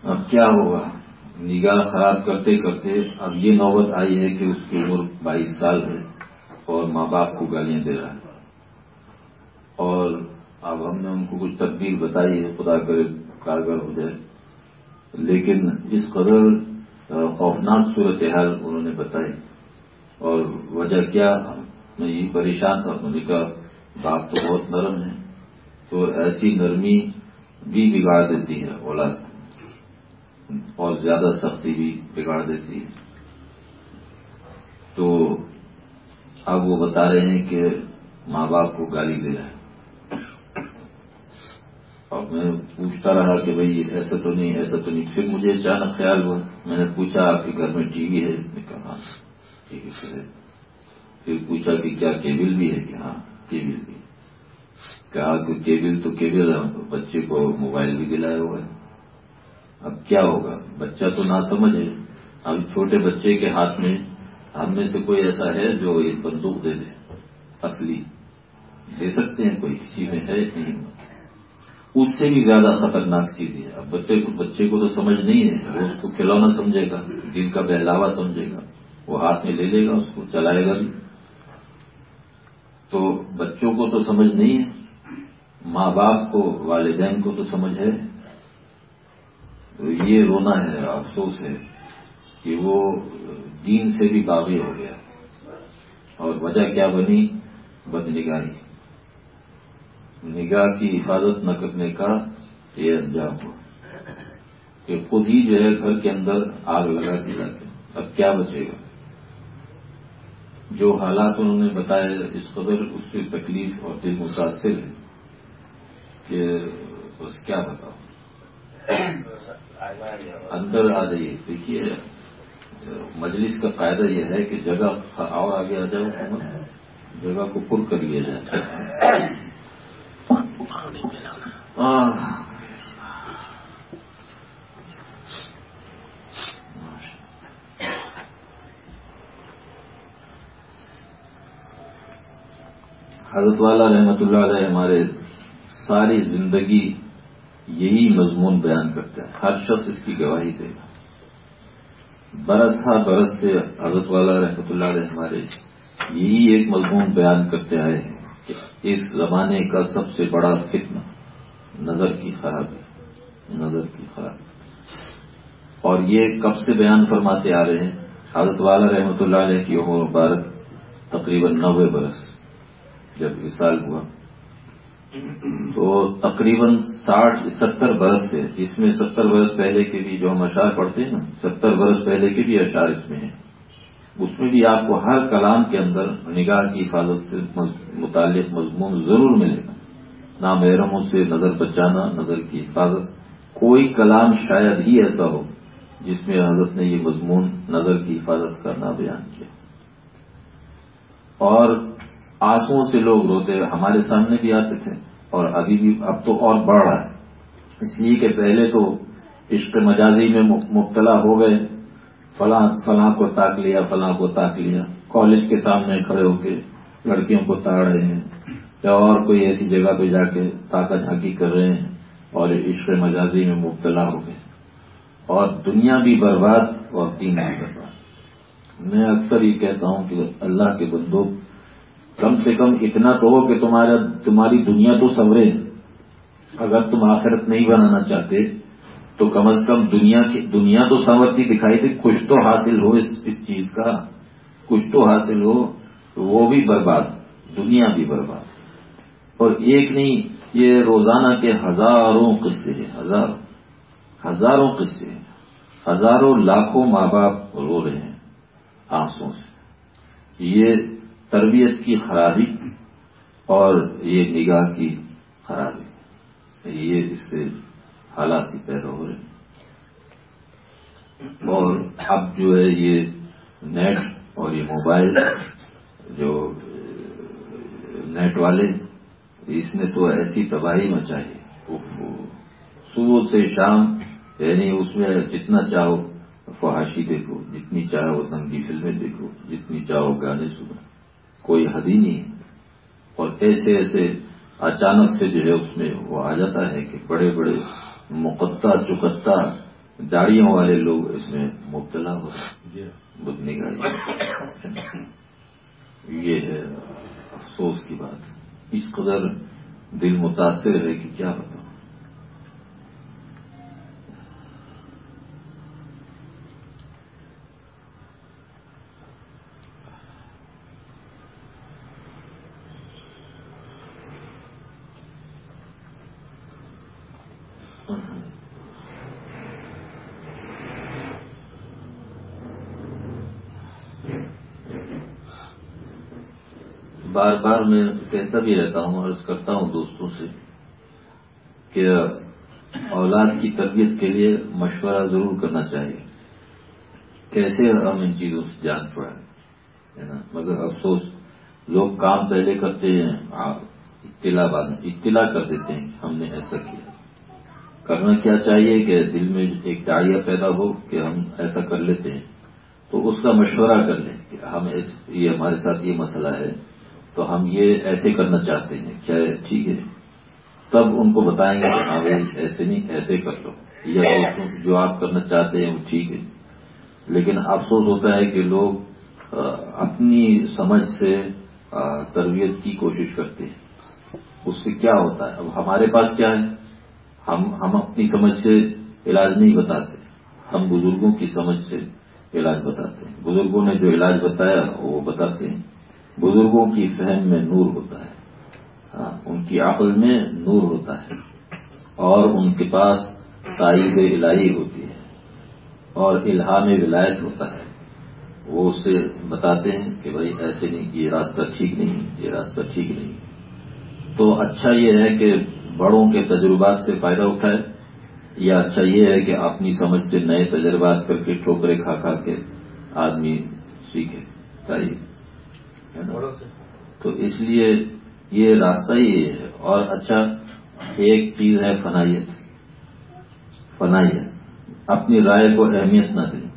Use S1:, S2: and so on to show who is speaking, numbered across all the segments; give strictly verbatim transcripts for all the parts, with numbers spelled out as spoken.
S1: اب کیا ہوگا؟ نگاہ خراب کرتے کرتے اب یہ نوبت آئی ہے کہ اس کی عمر بائیس سال ہے اور ماں باپ کو گالیاں دے رہا ہے، اور اب ہم نے ان کو کچھ تدبیر بتائی ہے، خدا کرے کارگر ہو جائے، لیکن اس قدر خوفناک صورتحال انہوں نے بتائی، اور وجہ کیا؟ میں یہ پریشان تھا، انہوں نے کہا باپ تو بہت نرم ہے، تو ایسی نرمی بھی بگاڑ دیتی ہے اولاد، اور زیادہ سختی بھی بگاڑ دیتی ہے۔ تو اب وہ بتا رہے ہیں کہ ماں باپ کو گالی دے رہے ہیں، اور میں پوچھتا رہا کہ بھئی ایسا تو نہیں ایسا تو نہیں پھر مجھے اچانک خیال ہوا، میں نے پوچھا آپ کے گھر میں ٹی وی ہے؟ اس نے کہا ہاں ٹی وی ہے۔ پھر پوچھا کہ کیا کیبل بھی ہے؟ کہ ہاں کیبل بھی ہے۔ کہا کہ کیبل تو کیبل ہے، بچے کو موبائل بھی دلایا ہوا ہے، اب کیا ہوگا؟ بچہ تو نہ سمجھ ہے، اب چھوٹے بچے کے ہاتھ میں ہم میں سے کوئی ایسا ہے جو یہ بندوق دے دے؟ اصلی دے سکتے ہیں؟ کوئی کسی میں ہے نہیں؟ اس سے بھی زیادہ خطرناک چیز ہے۔ اب بچے کو بچے کو تو سمجھ نہیں ہے، وہ اس کو کھلونا سمجھے گا، دل کا بہلاوا سمجھے گا، وہ ہاتھ میں لے لے گا، اس کو چلائے گا بھی۔ تو بچوں کو تو سمجھ نہیں ہے، ماں باپ کو والدین کو تو سمجھ ہے۔ تو یہ رونا ہے، افسوس ہے کہ وہ دین سے بھی باغی ہو گیا، اور وجہ کیا بنی؟ بدنگاہی، نگاہ کی حفاظت نہ کرنے کا یہ انجام ہوا کہ خود ہی جو ہے گھر کے اندر آگ لگا دی جاتی۔ اب کیا بچے گا؟ جو حالات انہوں نے بتائے اس قدر اس سے تکلیف اور دل متاثر ہے کہ بس کیا بتاؤ۔ اندر آ جائیے، دیکھیے مجلس کا قاعدہ یہ ہے کہ جگہ اور آگے آ جاؤ، جگہ کو پر کر لیا جائے۔ حضرت والا رحمۃ اللہ علیہ ہمارے ساری زندگی یہی مضمون بیان کرتے ہیں، ہر شخص اس کی گواہی دے گا۔ برس ہر برس سے حضرت والا رحمۃ اللہ علیہ ہمارے یہی ایک مضمون بیان کرتے آئے ہیں کہ اس زمانے کا سب سے بڑا فتنہ نظر کی خرابی، نظر کی خرابی۔ اور یہ کب سے بیان فرماتے آ رہے ہیں؟ حضرت والا رحمۃ اللہ علیہ کی عمر مبارک تقریباً نوے برس جب وصال ہوا، تو تقریباً ساٹھ ستر برس سے، اس میں ستر برس پہلے کے بھی جو ہم اشعار پڑھتے ہیں نا، ستر برس پہلے کے بھی اشعار اس میں ہیں، اس میں بھی آپ کو ہر کلام کے اندر نگاہ کی حفاظت سے متعلق مضمون ضرور ملے گا۔ نامحرموں سے نظر بچانا، نظر کی حفاظت، کوئی کلام شاید ہی ایسا ہو جس میں حضرت نے یہ مضمون نظر کی حفاظت کرنا بیان کیا۔ اور آنسوؤں سے لوگ روتے ہمارے سامنے بھی آتے تھے، اور ابھی بھی اب تو اور بڑھ رہا ہے، اس لیے کہ پہلے تو عشق مجازی میں مبتلا ہو گئے، فلاں فلاں کو تاک لیا، فلاں کو تاک لیا، کالج کے سامنے کھڑے ہو کے لڑکیوں کو تاڑ رہے ہیں، یا اور کوئی ایسی جگہ پہ جا کے تاکہ جھانکی کر رہے ہیں، اور عشق مجازی میں مبتلا ہو گئے، اور دنیا بھی برباد اور دین بھی برباد۔ میں اکثر یہ کہتا ہوں کہ اللہ کے بندو، کم سے کم اتنا تو ہو کہ تمہارا تمہاری دنیا تو سنورے، اگر تم آخرت نہیں بنانا چاہتے تو کم از کم دنیا کی دنیا تو سنورتی دکھائی دے، کچھ تو حاصل ہو اس اس چیز کا، کچھ تو حاصل ہو، وہ بھی برباد، دنیا بھی برباد۔ اور ایک نہیں، یہ روزانہ کے ہزاروں قصے ہیں، ہزاروں ہزاروں قصے ہیں، ہزاروں لاکھوں ماں باپ رو رہے ہیں آنسوں سے۔ یہ تربیت کی خرابی اور یہ نگاہ کی خرابی، یہ اس سے حالات ہی پیدا ہو رہے ہیں۔ اور اب جو ہے یہ نیٹ اور یہ موبائل جو نیٹ والے، اس نے تو ایسی تباہی مچائی، صبح سے شام، یعنی اس میں جتنا چاہو فحاشی دیکھو، جتنی چاہو ننگی فلمیں دیکھو، جتنی چاہو گانے سنو، کوئی حد ہی نہیں۔ اور ایسے ایسے اچانک سے جو ہے اس میں وہ آ جاتا ہے کہ بڑے بڑے مقطع چکتا داڑیوں والے لوگ اس میں مبتلا ہو رہے ہیں بد نگاہی. یہ ہے افسوس کی بات. اس قدر دل متاثر ہے کہ کیا بتاؤں. بار بار میں کہتا بھی رہتا ہوں، عرض کرتا ہوں دوستوں سے کہ اولاد کی تربیت کے لیے مشورہ ضرور کرنا چاہیے. کیسے ہم ان چیزوں سے جان پڑیں ہے نا. مگر افسوس لوگ کام پہلے کرتے ہیں، اطلاع بعد اطلاع کر دیتے ہیں کہ ہم نے ایسا کیا. کرنا کیا چاہیے کہ دل میں ایک داڑیاں پیدا ہو کہ ہم ایسا کر لیتے ہیں، تو اس کا مشورہ کر لیں کہ ہم یہ ہمارے ساتھ یہ مسئلہ ہے تو ہم یہ ایسے کرنا چاہتے ہیں، کیا ٹھیک ہے؟ تب ان کو بتائیں گے کہ ہاں بھائی ایسے نہیں، ایسے کر لو، یا جو آپ کرنا چاہتے ہیں وہ ٹھیک ہے. لیکن افسوس ہوتا ہے کہ لوگ اپنی سمجھ سے تربیت کی کوشش کرتے ہیں. اس سے کیا ہوتا ہے؟ اب ہمارے پاس کیا ہے؟ ہم ہم اپنی سمجھ سے علاج نہیں بتاتے، ہم بزرگوں کی سمجھ سے علاج بتاتے ہیں. بزرگوں نے جو علاج بتایا وہ بتاتے ہیں. بزرگوں کی فہم میں نور ہوتا ہے، ہاں ان کی عقل میں نور ہوتا ہے، اور ان کے پاس تائید الہی ہوتی ہے اور الہام ولایت ہوتا ہے. وہ اس سے بتاتے ہیں کہ بھائی ایسے نہیں، یہ راستہ ٹھیک نہیں، یہ راستہ ٹھیک نہیں. تو اچھا یہ ہے کہ بڑوں کے تجربات سے فائدہ اٹھائے، یا اچھا یہ ہے کہ اپنی سمجھ سے نئے تجربات کر کے ٹھوکرے کھا کھا کے آدمی سیکھے. چاہیے تو اس لیے یہ راستہ ہی ہے. اور اچھا ایک چیز ہے فنائیت. فنائیت اپنی رائے کو اہمیت نہ دیں،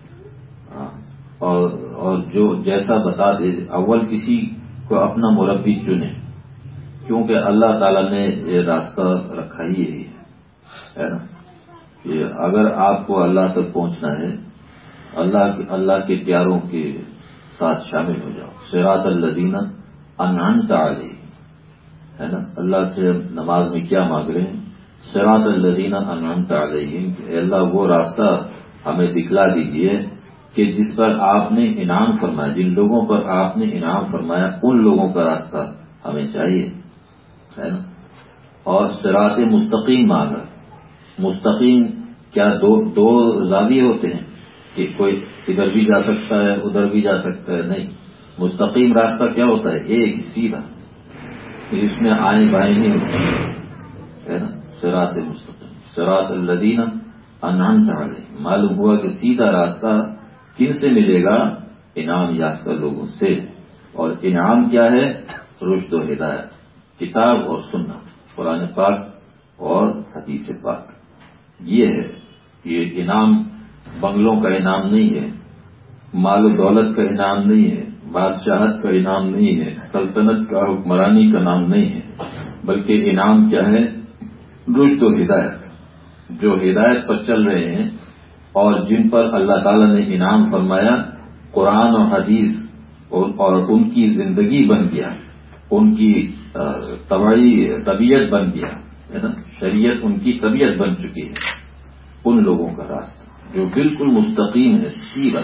S1: اور اور جو جیسا بتا دے، اول کسی کو اپنا مربی چنے، کیونکہ اللہ تعالیٰ نے یہ راستہ رکھا ہی یہی ہے نا. کہ اگر آپ کو اللہ تک پہنچنا ہے، اللہ اللہ کے پیاروں کے ساتھ شامل ہو جاؤ. صراط الذین انعمت علیہم ہے نا. اللہ سے نماز میں کیا مانگ رہے ہیں؟ صراط الذین انعمت علیہم، کہ اللہ وہ راستہ ہمیں دکھلا دیجئے کہ جس پر آپ نے انعام فرمایا، جن لوگوں پر آپ نے انعام فرمایا ان لوگوں کا راستہ ہمیں چاہیے ہے نا. اور صراط مستقیم مانگا. مستقیم کیا دو دو زاویے ہوتے ہیں کہ کوئی ادھر بھی جا سکتا ہے ادھر بھی جا سکتا ہے؟ نہیں. مستقیم راستہ کیا ہوتا ہے؟ ایک سیدھا، اس میں آئیں بائیں نہیں ہوتا ہے نا. صراط مستقیم، صراط الذین انعمت علیہم. معلوم ہوا کہ سیدھا راستہ کن سے ملے گا؟ انعام یافتہ لوگوں سے. اور انعام کیا ہے؟ رشد و ہدایت، کتاب اور سنت، قرآن پاک اور حدیث پاک. یہ ہے. یہ انعام بنگلوں کا انعام نہیں ہے، مال و دولت کا انعام نہیں ہے، بادشاہت کا انعام نہیں ہے، سلطنت کا حکمرانی کا نام نہیں ہے، بلکہ انعام کیا ہے؟ رشد و ہدایت. جو ہدایت پر چل رہے ہیں اور جن پر اللہ تعالیٰ نے انعام فرمایا، قرآن اور حدیث اور, اور ان کی زندگی بن گیا، ان کی طبعی طبیعت بن گیا ہے نا. شریعت ان کی طبیعت بن چکی ہے. ان لوگوں کا راستہ جو بالکل مستقیم ہے، سیدھا.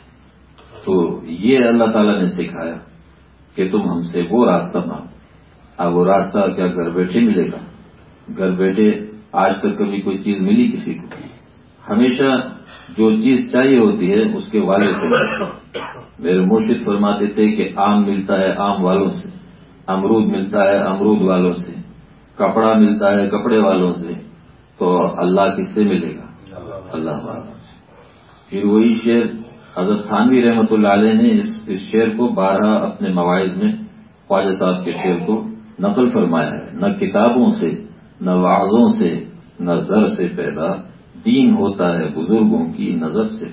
S1: تو یہ اللہ تعالیٰ نے سکھایا کہ تم ہم سے وہ راستہ مانگو. اب وہ راستہ کیا گھر بیٹھے ملے گا؟ گھر بیٹھے آج تک کبھی کوئی چیز ملی کسی کو؟ ہمیشہ جو چیز چاہیے ہوتی ہے اس کے والے سے ملتی ہے. میرے مرشد فرماتے تھے کہ آم ملتا ہے آم والوں سے، امرود ملتا ہے امرود والوں سے، کپڑا ملتا ہے کپڑے والوں سے. تو اللہ کس سے ملے گا؟ اللہ والوں سے. پھر وہی شعر حضرت تھانوی رحمۃ اللہ علیہ نے اس, اس شعر کو بارہ اپنے مواعظ میں خواجہ صاحب کے شعر کو نقل فرمایا ہے. نہ کتابوں سے نہ وعظوں سے نہ زر سے پیدا، دین ہوتا ہے بزرگوں کی نظر سے.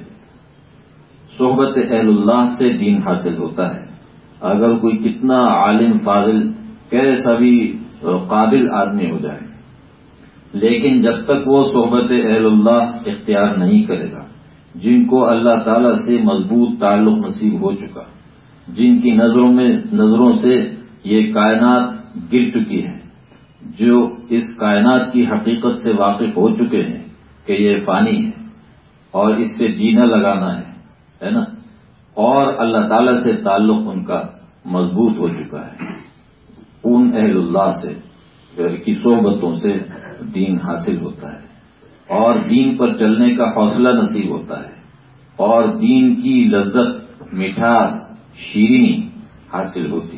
S1: صحبت اہل اللہ سے دین حاصل ہوتا ہے. اگر کوئی کتنا عالم فاضل کیسا بھی قابل آدمی ہو جائے، لیکن جب تک وہ صحبت اہل اللہ اختیار نہیں کرے گا، جن کو اللہ تعالی سے مضبوط تعلق نصیب ہو چکا، جن کی نظروں میں نظروں سے یہ کائنات گر چکی ہے، جو اس کائنات کی حقیقت سے واقف ہو چکے ہیں کہ یہ فانی ہے اور اس سے جینا لگانا ہے ہے نا، اور اللہ تعالی سے تعلق ان کا مضبوط ہو چکا ہے، ان اہل اللہ سے کی صحبتوں سے دین حاصل ہوتا ہے اور دین پر چلنے کا حوصلہ نصیب ہوتا ہے اور دین کی لذت، مٹھاس، شیرینی حاصل ہوتی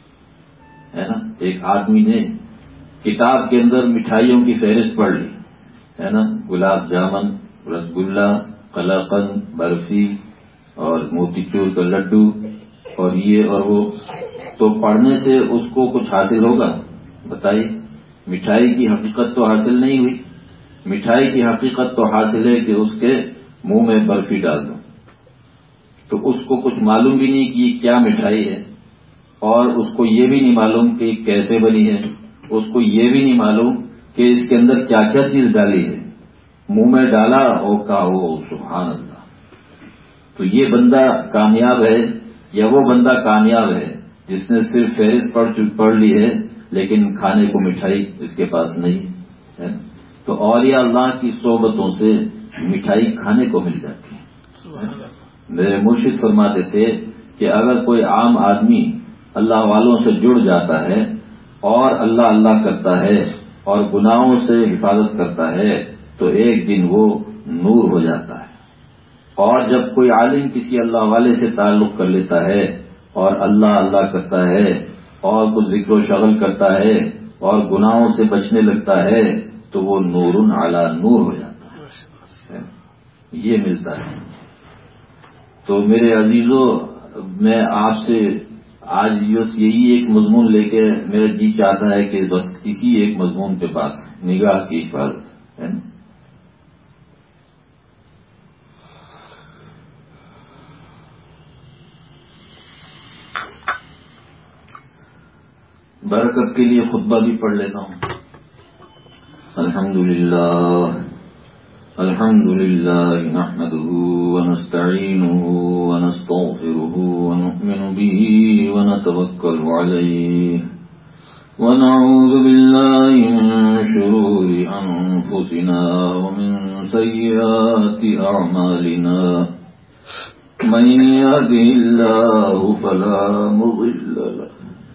S1: ہے ہے نا۔ ایک آدمی نے کتاب کے اندر مٹھائیوں کی فہرست پڑھ لی ہے نا، گلاب جامن، رسگلہ، قلاقند، برفی اور موتی چور کا لڈو اور یہ اور وہ، تو پڑھنے سے اس کو کچھ حاصل ہوگا؟ بتائیے، مٹھائی کی حقیقت تو حاصل نہیں ہوئی۔ مٹھائی کی حقیقت تو حاصل ہے کہ اس کے منہ میں برفی ڈال دو، تو اس کو کچھ معلوم بھی نہیں کہ یہ کیا مٹھائی ہے، اور اس کو یہ بھی نہیں معلوم کہ کیسے بنی ہے، اس کو یہ بھی نہیں معلوم کہ اس کے اندر کیا کیا چیز ڈالی ہے، منہ میں ڈالا اور کہا او سبحان اللہ۔ تو یہ بندہ کامیاب ہے یا وہ بندہ کامیاب ہے جس نے صرف فہرست پڑھ پڑھ لی ہے لیکن کھانے کو مٹھائی اس کے پاس نہیں ہے؟ تو اولیاء اللہ کی صحبتوں سے مٹھائی کھانے کو مل جاتی ہے۔ میرے مرشد فرماتے تھے کہ اگر کوئی عام آدمی اللہ والوں سے جڑ جاتا ہے اور اللہ اللہ کرتا ہے اور گناہوں سے حفاظت کرتا ہے تو ایک دن وہ نور ہو جاتا ہے، اور جب کوئی عالم کسی اللہ والے سے تعلق کر لیتا ہے اور اللہ اللہ کرتا ہے اور کچھ ذکر و شغل کرتا ہے اور گناہوں سے بچنے لگتا ہے تو وہ نور علی نور ہو جاتا ہے، یہ ملتا ہے۔ تو میرے عزیزو، میں آپ سے آج بس یہی ایک مضمون لے کے میرا جی چاہتا ہے کہ بس اسی ایک مضمون پہ بات، نگاہ کی حفاظت ہے نا۔ برکت کے لیے خطبہ بھی پڑھ لیتا ہوں۔ الحمدللہ الحمدللہ نحمده ونستعینه ونستغفره ونؤمن به ونتوکل علیہ ونعوذ باللہ من شرور انفسنا ومن سیئات اعمالنا من یهده اللہ فلا مضل له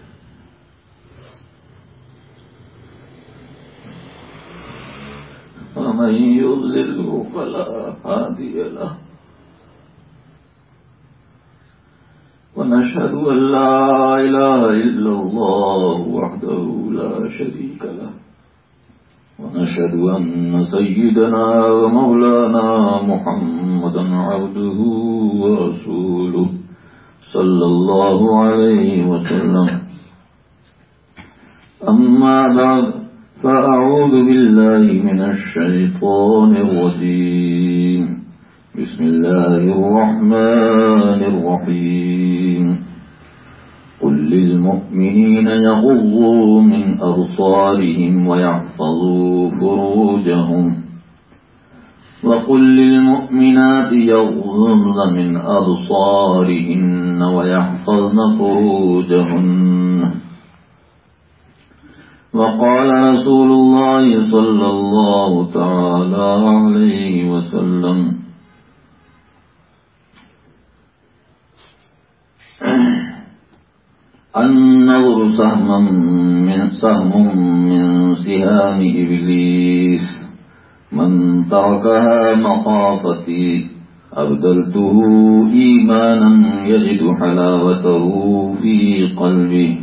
S1: ومن يضلله فلا هادي له ونشهد أن لا إله إلا الله وحده لا شريك له ونشهد أن سيدنا ومولانا محمدا عبده ورسوله صلى الله عليه وسلم أما بعد فأعوذ بالله من الشيطان الرجيم بسم الله الرحمن الرحيم قل للمؤمنين يغضوا من أبصارهم ويحفظوا فروجهم وقل للمؤمنات يغضضن من أبصارهن ويحفظن فروجهن وقال رسول الله صلى الله تعالى عليه وسلم النظر سهم من سهم من سهام إبليس من تركها مخافتي أبدلته إيمانا يجد حلاوته في قلبه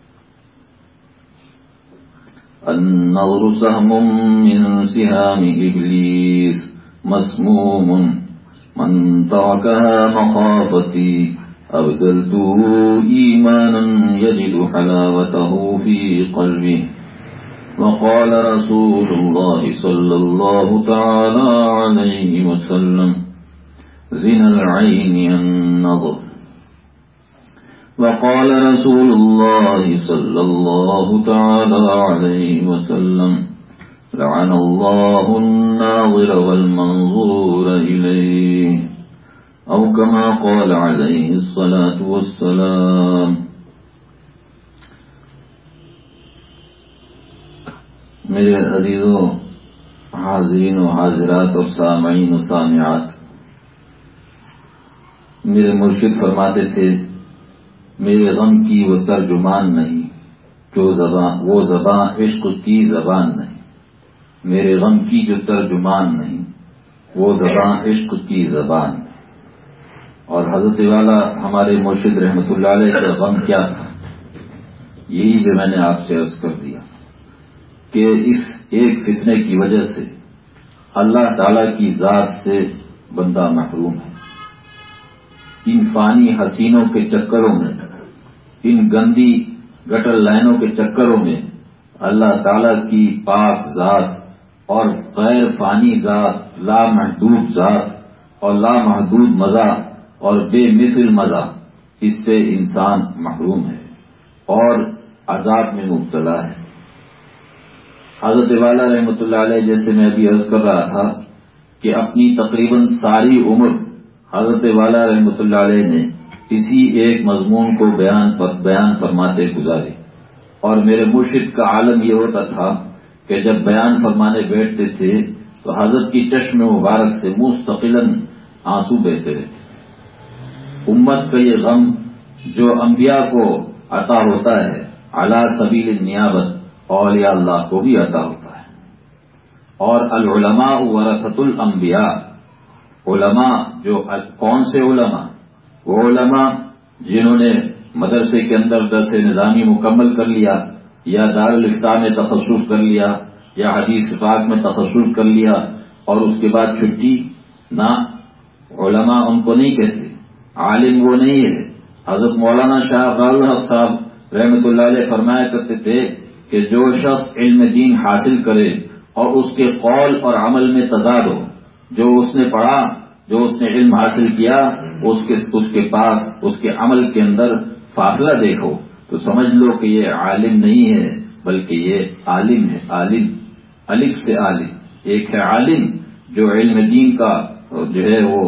S1: النظر سهم من سهام إبليس مسموم من تركها مخافتي أبدلته إيمانا يجد حلاوته في قلبه وقال رسول الله صلى الله تعالى عليه وسلم زنا العين النظر وقال رسول الله صلى الله تعالى عليه وسلم لعن اللہ الناظر والمنظور الیہ او کما قال علیہ الصلاۃ والسلام. میرے عزیزوں، حاضرین و حاضرات اور سامعین و سامعات، میرے مرشد فرماتے تھے میرے غم کی وہ ترجمان نہیں جو زبان وہ زبان عشق کی زبان نہیں. میرے غم کی جو ترجمان نہیں وہ زبان عشق کی زبان نہیں. اور حضرت والا ہمارے مرشد رحمت اللہ علیہ کا غم کیا تھا، یہی جو میں نے آپ سے عرض کر دیا کہ اس ایک فتنے کی وجہ سے اللہ تعالی کی ذات سے بندہ محروم ہے. ان فانی حسینوں کے چکروں میں، ان گندی گٹر لائنوں کے چکروں میں اللہ تعالی کی پاک ذات اور غیر فانی ذات، لامحدود ذات اور لامحدود مزہ اور بے مثل مزہ، اس سے انسان محروم ہے اور عذاب میں مبتلا ہے. حضرت والا رحمۃ اللہ علیہ، جیسے میں ابھی عرض کر رہا تھا کہ اپنی تقریباً ساری عمر حضرت والا رحمۃ اللہ علیہ نے اسی ایک مضمون کو بیان پر بیان فرماتے گزارے. اور میرے مرشد کا عالم یہ ہوتا تھا کہ جب بیان فرمانے بیٹھتے تھے تو حضرت کی چشم مبارک سے مستقلاً آنسو بہتے رہتے. امت کا یہ غم جو انبیاء کو عطا ہوتا ہے علی سبیل النیابت، اولیاء اللہ کو بھی عطا ہوتا ہے. اور العلماء ورثۃ الانبیاء، علماء جو کون سے علماء؟ وہ علماء جنہوں نے مدرسے کے اندر درس نظامی مکمل کر لیا، یا دارالفتاء میں تخصص کر لیا، یا حدیث پاک میں تخصص کر لیا اور اس کے بعد چھٹی. نہ، علماء ان کو نہیں کہتے، عالم وہ نہیں ہے. حضرت مولانا شاہ عبداللہ الحق صاحب رحمۃ اللہ علیہ فرمایا کرتے تھے کہ جو شخص علم دین حاصل کرے اور اس کے قول اور عمل میں تضاد ہو، جو اس نے پڑھا، جو اس نے علم حاصل کیا، اس کے اس کے پاس اس کے عمل کے اندر فاصلہ دیکھو تو سمجھ لو کہ یہ عالم نہیں ہے بلکہ یہ عالم ہے. عالم الف سے عالم. ایک ہے عالم جو علم دین کا جو ہے وہ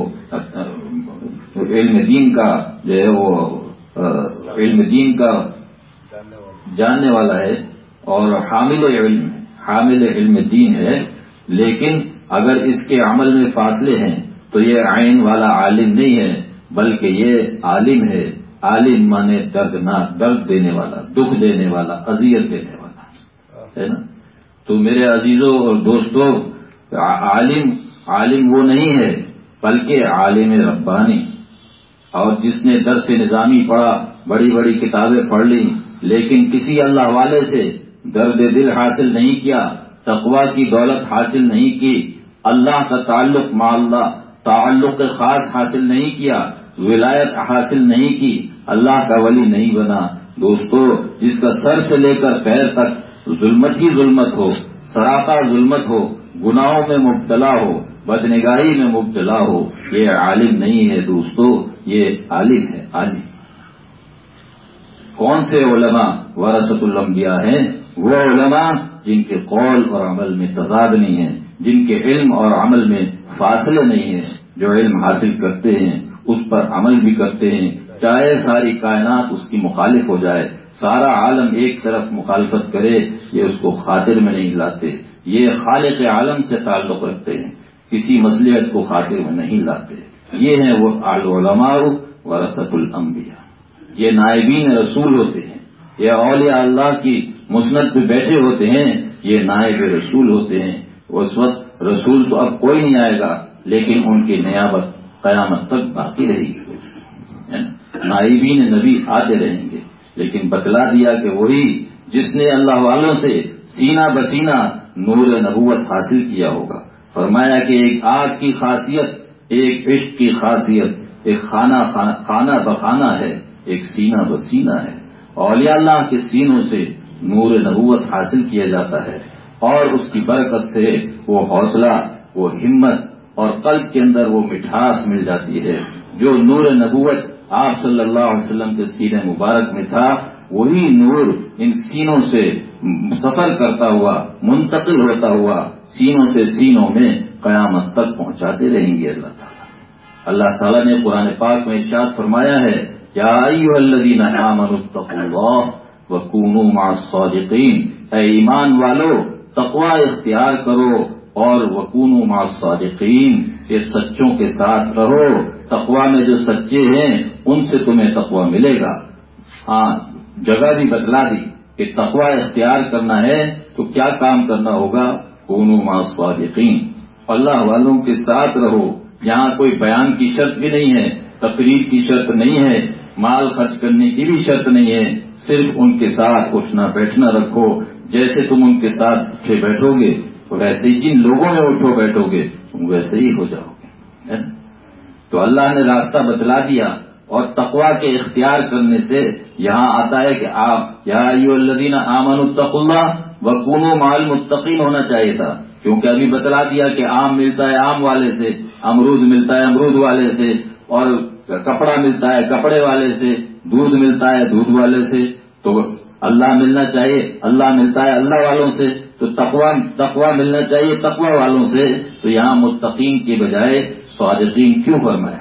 S1: علم دین کا جو ہے وہ علم دین کا جاننے والا ہے اور حامل علم حامل علم دین ہے. لیکن اگر اس کے عمل میں فاصلے ہیں تو یہ عین والا عالم نہیں ہے بلکہ یہ عالم ہے. عالم مانے دردناک، درد دینے والا، دکھ دینے والا، اذیت دینے والا ہے نا. تو میرے عزیزوں اور دوستوں، عالم عالم وہ نہیں ہے بلکہ عالم ربانی. اور جس نے درس نظامی پڑھا، بڑی بڑی کتابیں پڑھ لی، لیکن کسی اللہ والے سے درد دل حاصل نہیں کیا، تقویٰ کی دولت حاصل نہیں کی، اللہ کا تعلق مع اللہ تعلق خاص حاصل نہیں کیا، ولایت حاصل نہیں کی، اللہ کا ولی نہیں بنا. دوستو، جس کا سر سے لے کر پیر تک ظلمت ہی ظلمت ہو، سراپا ظلمت ہو، گناہوں میں مبتلا ہو، بدنگاہی میں مبتلا ہو، یہ عالم نہیں ہے دوستو، یہ عالم ہے. عالم کون سے علماء ورثۃ الانبیاء ہیں؟ وہ علماء جن کے قول اور عمل میں تضاد نہیں ہے، جن کے علم اور عمل میں فاصلے نہیں ہیں، جو علم حاصل کرتے ہیں اس پر عمل بھی کرتے ہیں، چاہے ساری کائنات اس کی مخالف ہو جائے، سارا عالم ایک طرف مخالفت کرے، یہ اس کو خاطر میں نہیں لاتے. یہ خالق عالم سے تعلق رکھتے ہیں، کسی مصلحت کو خاطر میں نہیں لاتے. یہ ہیں وہ علماء ورثۃ الانبیاء. یہ نائبین رسول ہوتے ہیں، یہ اولیاء اللہ کی مسند پہ بیٹھے ہوتے ہیں، یہ نائب رسول ہوتے ہیں. اس وقت رسول تو اب کوئی نہیں آئے گا لیکن ان کی نیابت قیامت تک باقی رہے گی. نائبین نبی آتے رہیں گے، لیکن بتلا دیا کہ وہی جس نے اللہ والوں سے سینہ بسینہ نور نبوت حاصل کیا ہوگا. فرمایا کہ ایک آگ کی خاصیت، ایک عشق کی خاصیت، ایک خانہ خانہ بخانہ ہے، ایک سینہ بسینہ ہے. اولیاء اللہ کے سینوں سے نور نبوت حاصل کیا جاتا ہے اور اس کی برکت سے وہ حوصلہ، وہ ہمت اور قلب کے اندر وہ مٹھاس مل جاتی ہے. جو نور نبوت آپ صلی اللہ علیہ وسلم کے سینے مبارک میں تھا، وہی نور ان سینوں سے سفر کرتا ہوا، منتقل ہوتا ہوا سینوں سے سینوں میں قیامت تک پہنچاتے رہیں گے اللہ تعالیٰ۔ اللہ تعالیٰ نے قرآن پاک میں ارشاد فرمایا ہے، یا ایھا الذین آمنوا اتقوا اللہ وکونوا مع الصادقین، اے ایمان والو تقوی اختیار کرو اور وکونوا مع الصادقین، یہ سچوں کے ساتھ رہو، تقوی میں جو سچے ہیں ان سے تمہیں تقوی ملے گا۔ ہاں جگہ بھی بدلا دی کہ تقوی اختیار کرنا ہے تو کیا کام کرنا ہوگا، کونوا مع الصادقین، اللہ والوں کے ساتھ رہو۔ یہاں کوئی بیان کی شرط بھی نہیں ہے، تقریر کی شرط نہیں ہے، مال خرچ کرنے کی بھی شرط نہیں ہے، صرف ان کے ساتھ اٹھنا بیٹھنا رکھو، جیسے تم ان کے ساتھ اٹھے بیٹھو گے تو ویسے ہی جن لوگوں میں اٹھو بیٹھو گے تم ویسے ہی ہو جاؤ گے۔ تو اللہ نے راستہ بتلا دیا، اور تقوی کے اختیار کرنے سے یہاں آتا ہے کہ آپ یا ایھا الذین آمنوا اتقوا اللہ وکونوا مع المتقین ہونا چاہیے تھا، کیونکہ ابھی بتلا دیا کہ آم ملتا ہے آم والے سے، امرود ملتا ہے امرود والے سے، اور کپڑا ملتا ہے کپڑے والے سے، دودھ ملتا ہے دودھ والے سے، تو اللہ ملنا چاہیے اللہ ملتا ہے اللہ والوں سے، تو تقوی تقوی ملنا چاہیے تقوی والوں سے، تو یہاں متقین کی بجائے صادقین کیوں فرمایا؟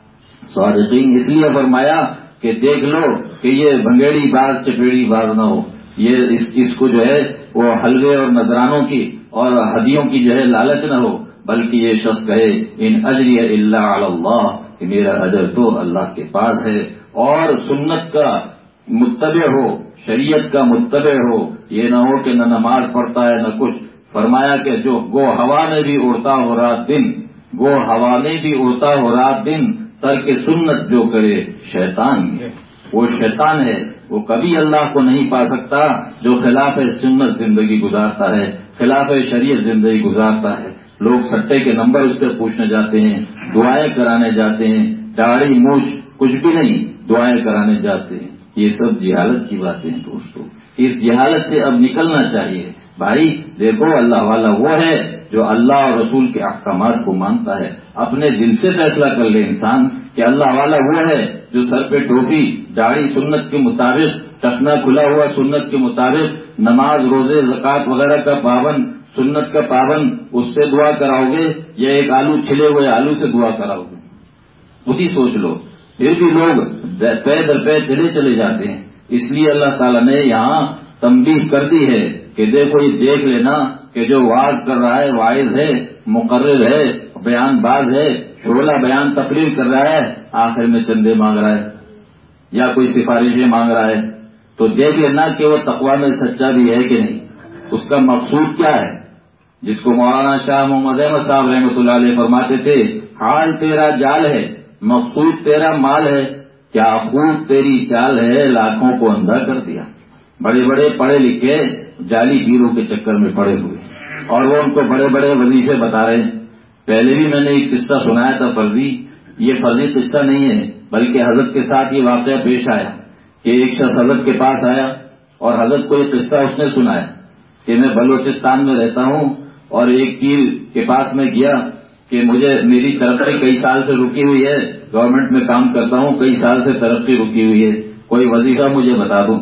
S1: صادقین اس لیے فرمایا کہ دیکھ لو کہ یہ بھنگیڑی باز چپیڑی باز نہ ہو، یہ اس, اس کو جو ہے وہ حلوے اور نذرانوں کی اور ہدیوں کی جو ہے لالچ نہ ہو، بلکہ یہ شخص کہے ان اجری الا علی اللہ، کہ میرا اجر تو اللہ کے پاس ہے، اور سنت کا متبع ہو، شریعت کا متبع ہو، یہ نہ ہو کہ نہ نماز پڑھتا ہے نہ کچھ۔ فرمایا کہ جو گو ہوا میں بھی اڑتا ہو رات دن، گو ہوا میں بھی اڑتا ہو رات دن، ترک سنت جو کرے شیطان ہے، وہ شیطان ہے، وہ کبھی اللہ کو نہیں پا سکتا جو خلاف سنت زندگی گزارتا ہے، خلاف شریعت زندگی گزارتا ہے۔ لوگ سٹے کے نمبر اس سے پوچھنے جاتے ہیں، دعائیں کرانے جاتے ہیں، داڑھی مونچھ کچھ بھی نہیں، دعائیں کرانے جاتے ہیں، یہ سب جہالت کی باتیں ہیں دوستو۔ اس جہالت سے اب نکلنا چاہیے بھائی۔ دیکھو اللہ والا وہ ہے جو اللہ اور رسول کے احکامات کو مانتا ہے، اپنے دل سے فیصلہ کر لے انسان کہ اللہ والا وہ ہے جو سر پہ ٹوپی، داڑھی سنت کے مطابق، ٹخنا کھلا ہوا سنت کے مطابق، نماز روزے زکوٰۃ وغیرہ کا پابند، سنت کا پابند، اس سے دعا کراؤ گے یا ایک آلو چھلے ہوئے آلو سے دعا کراؤ گے؟ خود ہی سوچ لو۔ پھر بھی لوگ پے در پے چلے چلے جاتے ہیں، اس لیے اللہ تعالیٰ نے یہاں تنبیہ کر دی ہے کہ دیکھو یہ دیکھ لینا کہ جو واعظ کر رہا ہے واعظ ہے، مقرر ہے، بیان باز ہے، شعلہ بیان تقریر کر رہا ہے، آخر میں چندے مانگ رہا ہے یا کوئی سفارشیں مانگ رہا ہے، تو دیکھ لینا کہ وہ تقوی میں سچا بھی ہے کہ نہیں، اس کا مقصود کیا ہے۔ جس کو مولانا شاہ محمد احمد صاحب رحمۃ اللہ علیہ فرماتے تھے، حال تیرا جال ہے مقصود تیرا مال ہے، کیا خوب تیری چال ہے لاکھوں کو اندھا کر دیا۔ بڑے بڑے پڑھے لکھے جعلی پیروں کے چکر میں پڑے ہوئے، اور وہ ان کو بڑے بڑے وظیفے بتا رہے ہیں۔ پہلے بھی میں نے ایک قصہ سنایا تھا فرضی، یہ فرضی قصہ نہیں ہے بلکہ حضرت کے ساتھ یہ واقعہ پیش آیا کہ ایک شخص حضرت کے پاس آیا اور حضرت کو یہ قصہ اس نے سنایا کہ میں بلوچستان میں رہتا ہوں اور ایک پیر کے پاس میں گیا کہ مجھے میری ترقی کئی سال سے رکی ہوئی ہے، گورنمنٹ میں کام کرتا ہوں، کئی سال سے ترقی رکی ہوئی ہے، کوئی وظیفہ مجھے بتا دو۔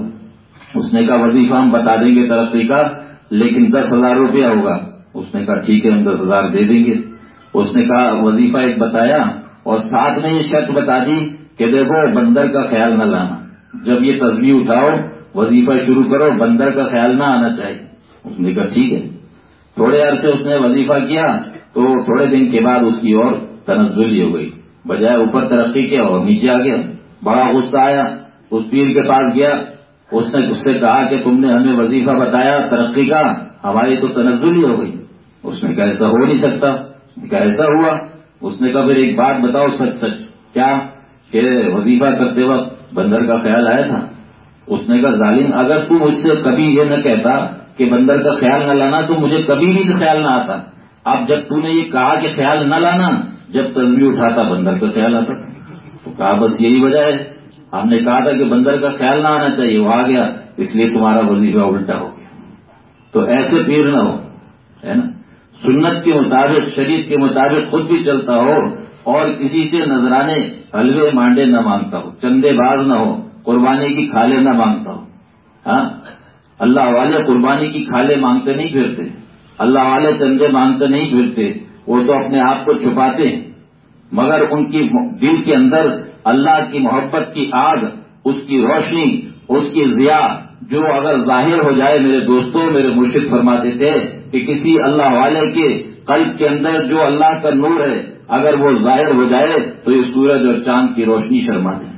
S1: اس نے کہا وظیفہ ہم بتا دیں گے ترقی کا، لیکن دس ہزار روپیہ ہوگا۔ اس نے کہا ٹھیک ہے ہم دس ہزار دے دیں گے۔ اس نے کہا وظیفہ ایک بتایا اور ساتھ میں یہ شرط بتا دی کہ دیکھو بندر کا خیال نہ لانا، جب یہ تسبیح اٹھاؤ وظیفہ شروع کرو بندر کا خیال نہ آنا چاہیے۔ اس نے کہا ٹھیک ہے۔ تھوڑے عرصے اس نے وظیفہ کیا تو تھوڑے دن کے بعد اس کی اور تنزل ہو گئی، بجائے اوپر ترقی کے اور نیچے آ گیا۔ بڑا غصہ آیا، اس پیر کے پاس گیا، اس نے اس سے کہا کہ تم نے ہمیں وظیفہ بتایا ترقی کا، ہماری تو تنزل ہی ہو گئی۔ اس نے کہا ایسا ہو نہیں سکتا۔ اس نے کہا ایسا ہوا۔ اس نے کہا پھر ایک بات بتاؤ سچ سچ، کیا کہ وظیفہ کرتے وقت بندر کا خیال آیا تھا؟ اس نے کہا ظالم اگر تو مجھ سے کبھی یہ نہ کہتا کہ بندر کا خیال نہ لانا تو مجھے کبھی بھی خیال نہ آتا۔ اب جب تو نے یہ کہا کہ خیال نہ لانا، جب تسبیح اٹھاتا بندر کا خیال آتا تھا۔ تو کہا بس یہی وجہ ہے، ہم نے کہا تھا کہ بندر کا خیال نہ آنا چاہیے، وہ آ گیا، اس لیے تمہارا وظیفہ الٹا ہو گیا۔ تو ایسے پیر نہ ہو، ہے نا، سنت کے مطابق شریعت کے مطابق خود بھی چلتا ہو اور کسی سے نذرانے حلوے مانڈے نہ مانگتا ہو، چندے باز نہ ہو، قربانی کی کھالے نہ مانگتا ہو۔ ہاں اللہ والے قربانی کی کھالے مانگتے نہیں پھرتے، اللہ والے چندے مانگتے نہیں پھرتے، وہ تو اپنے آپ کو چھپاتے ہیں، مگر ان کی دل کے اندر اللہ کی محبت کی آگ، اس کی روشنی، اس کی ضیاء جو اگر ظاہر ہو جائے، میرے دوستوں میرے مرشد فرماتے تھے کہ کسی اللہ والے کے قلب کے اندر جو اللہ کا نور ہے اگر وہ ظاہر ہو جائے تو یہ سورج اور چاند کی روشنی شرما دیں۔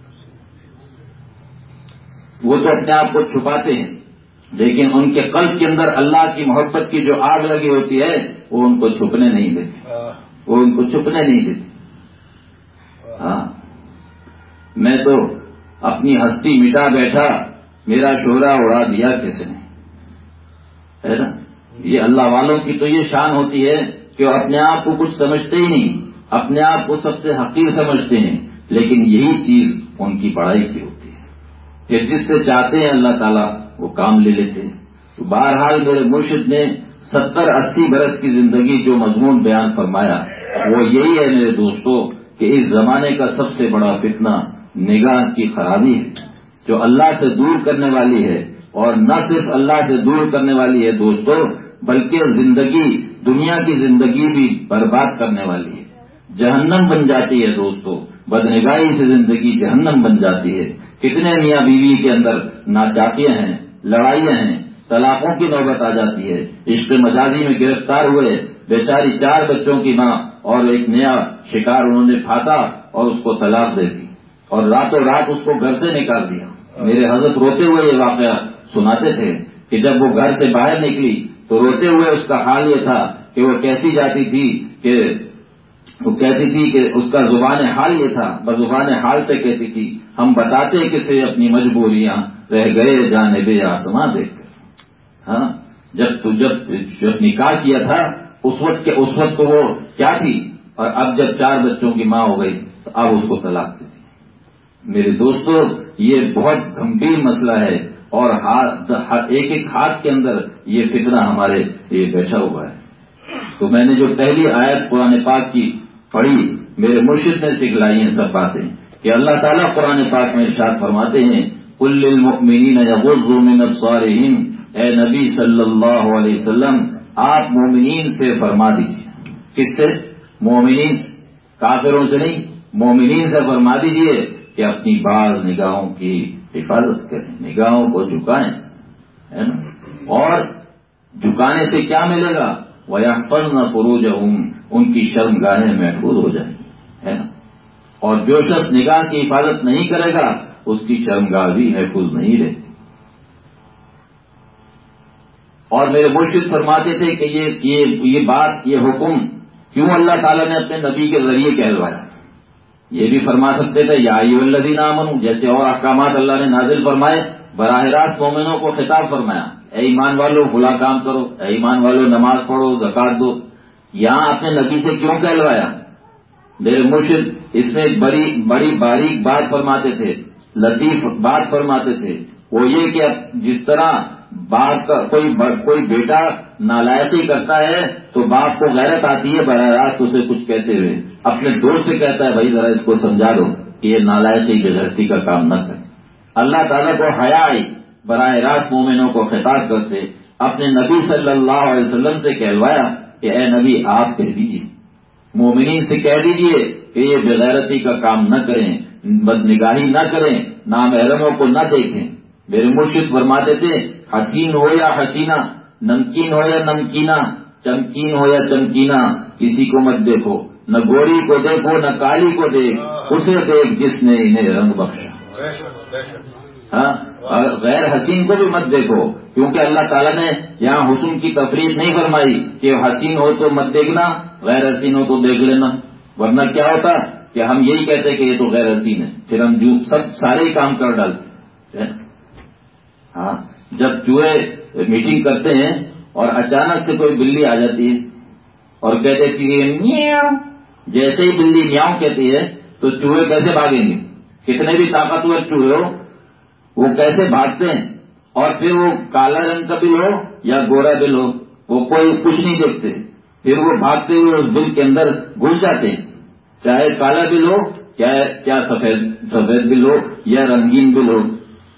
S1: وہ تو اپنے آپ کو چھپاتے ہیں، لیکن ان کے قلب کے اندر اللہ کی محبت کی جو آگ لگی ہوتی ہے وہ ان کو چھپنے نہیں دیتی، وہ ان کو چھپنے نہیں دیتی۔ ہاں، میں تو اپنی ہستی مٹا بیٹھا، میرا شہرہ اڑا دیا کس نے، ہے نا؟ یہ اللہ والوں کی تو یہ شان ہوتی ہے کہ وہ اپنے آپ کو کچھ سمجھتے ہی نہیں، اپنے آپ کو سب سے حقیر سمجھتے ہیں، لیکن یہی چیز ان کی بڑائی کی ہوتی ہے کہ جس سے چاہتے ہیں اللہ تعالیٰ وہ کام لے لیتے ہیں۔ تو بہرحال میرے مرشد نے ستر اسی برس کی زندگی جو مضمون بیان فرمایا وہ یہی ہے میرے دوستو کہ اس زمانے کا سب سے بڑا فتنہ نگاہ کی خرابی ہے، جو اللہ سے دور کرنے والی ہے، اور نہ صرف اللہ سے دور کرنے والی ہے دوستو، بلکہ زندگی، دنیا کی زندگی بھی برباد کرنے والی ہے، جہنم بن جاتی ہے دوستو، بدنگاہی سے زندگی جہنم بن جاتی ہے۔ کتنے میاں بیوی کے اندر ناچاکیاں ہیں، لڑائیاں ہیں، طلاقوں کی نوبت آ جاتی ہے، عشق مجازی میں گرفتار ہوئے، بیچاری چار بچوں کی ماں، اور ایک نیا شکار انہوں نے پھانسا اور اس کو طلاق دے دی اور راتوں رات اس کو گھر سے نکال دیا۔ میرے حضرت روتے ہوئے یہ واقعہ سناتے تھے کہ جب وہ گھر سے باہر نکلی تو روتے ہوئے اس کا حال یہ تھا کہ وہ کہتی جاتی تھی کہ وہ کہتی تھی کہ اس کا زبان حال یہ تھا، بزبان حال سے کہتی تھی، ہم بتاتے کسے اپنی مجبوریاں، رہ گئے جانب آسماں دیکھ کر۔ ہاں، جب تو جب جب نکاح کیا تھا اس وقت کے اس وقت تو وہ کیا تھی، اور اب جب چار بچوں کی ماں ہو گئی تو اب اس کو طلاق دی تھی۔ میرے دوستو یہ بہت گمبھیر مسئلہ ہے، اور ایک ایک ہاتھ کے اندر یہ فتنہ ہمارے یہ بیٹھا ہوا ہے۔ تو میں نے جو پہلی آیت قرآن پاک کی پڑھی، میرے مرشد نے سکھلائی ہیں سب باتیں کہ اللہ تعالیٰ قرآن پاک میں ارشاد فرماتے ہیں قل للمؤمنین یغضوا من ابصارہم، اے نبی صلی اللہ علیہ وسلم آپ مومنین سے فرما دیجیے۔ کس سے؟ مومنین سے، کافروں سے نہیں، مومنین سے فرما دیجیے کہ اپنی بعض نگاہوں کی حفاظت کریں، نگاہوں کو جھکائیں، ہے نا؟ اور جھکانے سے کیا ملے گا؟ وَيَحْفَظْنَ فُرُوجَهُمْ، ان کی شرم گاہیں محفوظ ہو جائیں، ہے نا؟ اور جو شخص نگاہ کی حفاظت نہیں کرے گا اس کی شرم گاہ بھی محفوظ نہیں رہتی۔ اور میرے مرشد فرماتے تھے کہ یہ یہ یہ بات، یہ حکم کیوں اللہ تعالیٰ نے اپنے نبی کے ذریعے کہلوایا؟ یہ بھی فرما سکتے تھے یا ایھا الذین آمنوا، جیسے اور احکامات اللہ نے نازل فرمائے، براہ راست مومنوں کو خطاب فرمایا، اے ایمان والو فلاں کام کرو، اے ایمان والو نماز پڑھو، زکات دو۔ یہاں اپنے نبی سے کیوں کہلوایا؟ میرے مرشد اس میں ایک بڑی بڑی باریک بات فرماتے تھے، لطیف بات فرماتے تھے، وہ یہ کہ جس طرح باپ کا کوئی کوئی بیٹا نالائقی کرتا ہے تو باپ کو غیرت آتی ہے براہ راست اسے کچھ کہتے ہوئے، اپنے دوست سے کہتا ہے بھائی ذرا اس کو سمجھا دو کہ یہ نالائقی بے غیرتی کا کام نہ کرے۔ اللہ تعالیٰ کو حیا آئی، براہ راست مومنوں کو خطاب کرتے اپنے نبی صلی اللہ علیہ وسلم سے کہلوایا کہ اے نبی آپ کہہ دیجیے، مومنین سے کہہ دیجیے کہ یہ بے غیرتی کا کام نہ کریں، بدنگاہی نہ کریں، نامحرموں کو نہ دیکھیں۔ میرے مرشد فرماتے تھے حسین ہو یا حسینہ، نمکین ہو یا نمکینہ، چمکین ہو یا چمکینہ، کسی کو مت دیکھو، نہ گوری کو دیکھو نہ کالی کو دیکھ، اسے دیکھ جس نے انہیں رنگ بخشا۔ ہاں، غیر حسین کو بھی مت دیکھو، کیونکہ اللہ تعالیٰ نے یہاں حسن کی تفریق نہیں فرمائی کہ حسین ہو تو مت دیکھنا، غیر حسین ہو تو دیکھ لینا، ورنہ کیا ہوتا کہ ہم یہی کہتے کہ یہ تو غیر حسین ہے، پھر ہم جو سب سارے ہی کام کر ڈالتے ہیں۔ ہاں، جب چوہے میٹنگ کرتے ہیں اور اچانک سے کوئی بلی آ جاتی ہے اور کہہ دیتی ہے میاؤ، جیسے ہی بلی میاؤ کہتی ہے تو چوہے کیسے بھاگیں گے؟ کتنے بھی طاقتور چوہے ہو وہ کیسے بھاگتے ہیں؟ اور پھر وہ کالا رنگ کا بل ہو یا گورا بل ہو وہ کوئی کچھ نہیں دیکھتے، پھر وہ بھاگتے ہوئے اس بل کے اندر گھس جاتے ہیں، چاہے کالا بل ہو کیا سفید سفید بل ہو یا رنگین بل ہو،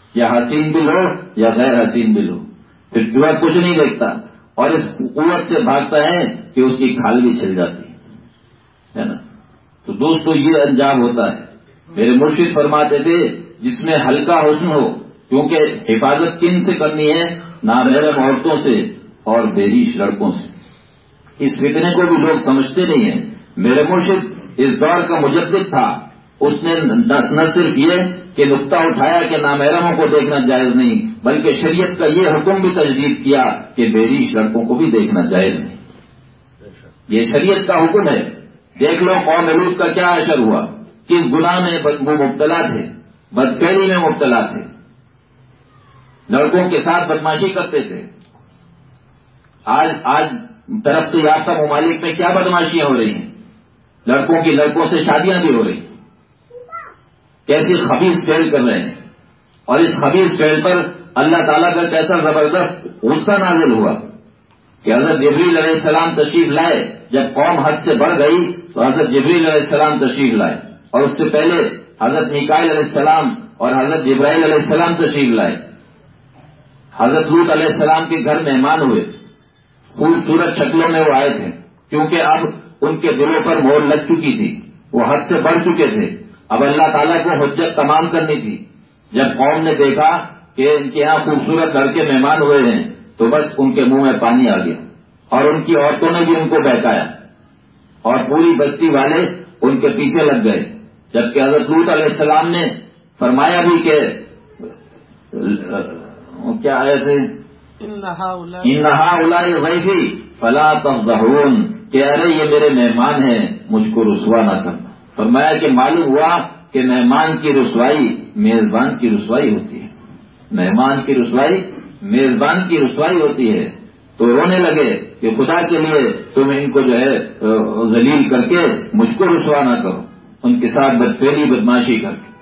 S1: یا حسین بھی لو یا غیر حسین بھی لو، پھر چوہا کچھ نہیں دیکھتا اور اس قوت سے بھاگتا ہے کہ اس کی کھال بھی چھل جاتی ہے نا۔ تو دوستو یہ انجام ہوتا ہے۔ میرے مرشد فرماتے تھے جس میں ہلکا حسن ہو، کیونکہ حفاظت کن سے کرنی ہے؟ نامحرم عورتوں سے اور بیریش لڑکوں سے۔ اس فتنے کو بھی لوگ سمجھتے نہیں ہیں۔ میرے مرشد اس دور کا مجدد تھا، اس نے نہ صرف یہ کہ نقطہ اٹھایا کہ نامحرموں کو دیکھنا جائز نہیں، بلکہ شریعت کا یہ حکم بھی تجدید کیا کہ بیریش لڑکوں کو بھی دیکھنا جائز نہیں۔ یہ شریعت کا حکم ہے۔ دیکھ لو قوم لوط کا کیا اثر ہوا، کس گناہ میں وہ مبتلا تھے، بدفعلی میں مبتلا تھے، لڑکوں کے ساتھ بدماشی کرتے تھے۔ آج آج ترقی یافتہ ممالک میں کیا بدماشیاں ہو رہی ہیں، لڑکوں کی لڑکوں سے شادیاں بھی ہو رہی ہیں، کیسی خبیث فعل کر رہے ہیں۔ اور اس خبیث فعل پر اللہ تعالیٰ کا کیسا زبردست غصہ نازل ہوا کہ حضرت جبریل علیہ السلام تشریف لائے۔ جب قوم حد سے بڑھ گئی تو حضرت جبریل علیہ السلام تشریف لائے، اور اس سے پہلے حضرت میکائیل علیہ السلام اور حضرت جبرائیل علیہ السلام تشریف لائے۔ حضرت لوط علیہ السلام کے گھر مہمان ہوئے، خوبصورت شکلوں میں وہ آئے تھے، کیونکہ اب ان کے دلوں پر مہر لگ چکی تھی، وہ حد سے بڑھ چکے تھے۔ اب اللہ تعالیٰ کو حجت تمام کرنی تھی۔ جب قوم نے دیکھا کہ ان کے یہاں خوبصورت گھر کے مہمان ہوئے ہیں تو بس ان کے منہ میں پانی آ گیا، اور ان کی عورتوں نے بھی ان کو بہکایا، اور پوری بستی والے ان کے پیچھے لگ گئے۔ جبکہ حضرت لوط علیہ السلام نے فرمایا بھی کہ کیا آئے تھے، انہا اولئک ضیفی فلا تفضحون، کہ ارے یہ میرے مہمان ہیں، مجھ کو رسوا نہ کرنا۔ فرمایا کہ معلوم ہوا کہ مہمان کی رسوائی میزبان کی رسوائی ہوتی ہے، مہمان کی رسوائی میزبان کی رسوائی ہوتی ہے۔ تو رونے لگے کہ خدا کے لیے تم ان کو جو ہے ذلیل کر کے مجھ کو رسوا نہ کرو، ان کے ساتھ بدفعلی بدماشی کر کے۔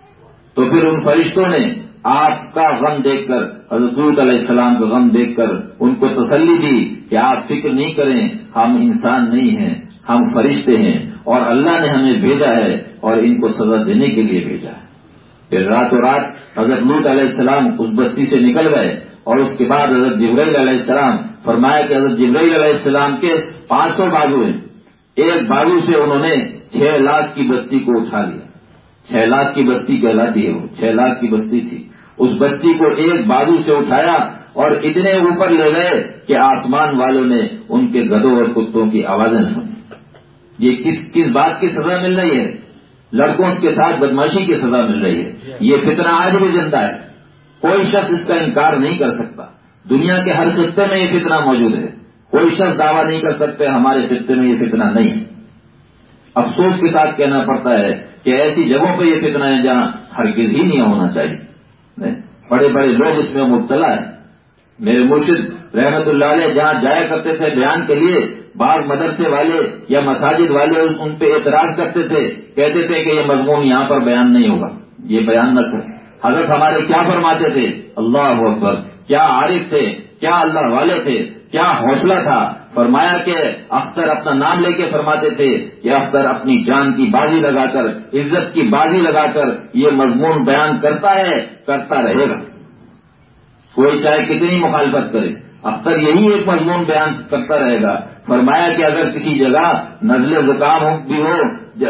S1: تو پھر ان فرشتوں نے آپ کا غم دیکھ کر، حضرت لوط علیہ السلام کا غم دیکھ کر ان کو تسلی دی کہ آپ فکر نہیں کریں، ہم انسان نہیں ہیں، ہم فرشتے ہیں، اور اللہ نے ہمیں بھیجا ہے اور ان کو سزا دینے کے لیے بھیجا ہے۔ پھر راتوں رات حضرت لوط علیہ السلام اس بستی سے نکل گئے، اور اس کے بعد حضرت جبرائیل علیہ السلام، فرمایا کہ حضرت جبرائیل علیہ السلام کے پانچ سو بازو ہیں، ایک بازو سے انہوں نے چھ لاکھ کی بستی کو اٹھا لیا۔ چھ لاکھ کی بستی کہلاتی ہے، وہ چھ لاکھ کی بستی تھی، اس بستی کو ایک بازو سے اٹھایا اور اتنے اوپر لے گئے کہ آسمان والوں نے ان کے گدھوں اور کتوں کی آوازیں سنی۔ یہ کس کس بات کی سزا مل رہی ہے؟ لڑکوں کے ساتھ بدماشی کی سزا مل رہی ہے۔ یہ فتنہ آج بھی زندہ ہے، کوئی شخص اس کا انکار نہیں کر سکتا۔ دنیا کے ہر خطے میں یہ فتنہ موجود ہے، کوئی شخص دعویٰ نہیں کر سکتے ہمارے خطے میں یہ فتنہ نہیں ہے۔ افسوس کے ساتھ کہنا پڑتا ہے کہ ایسی جگہوں پہ یہ فتنہ ہے جہاں ہرگز ہی نہیں ہونا چاہیے، بڑے بڑے لوگ اس میں مبتلا ہیں۔ میرے مرشد رحمت اللہ علیہ جہاں جایا کرتے تھے بیان کے لیے، بعض مدرسے والے یا مساجد والے ان پہ اعتراض کرتے تھے، کہتے تھے کہ یہ مضمون یہاں پر بیان نہیں ہوگا، یہ بیان نہ کریں۔ حضرت ہمارے کیا فرماتے تھے؟ اللہ اکبر، کیا عارف تھے، کیا اللہ والے تھے، کیا حوصلہ تھا۔ فرمایا کہ اختر اپنا نام لے کے فرماتے تھے کہ اختر اپنی جان کی بازی لگا کر، عزت کی بازی لگا کر یہ مضمون بیان کرتا ہے، کرتا رہے گا، کوئی چاہے کتنی مخالفت کرے، اختر یہی ایک مضمون بیان کرتا رہے گا۔ فرمایا کہ اگر کسی جگہ نزلے زکام بھی ہو،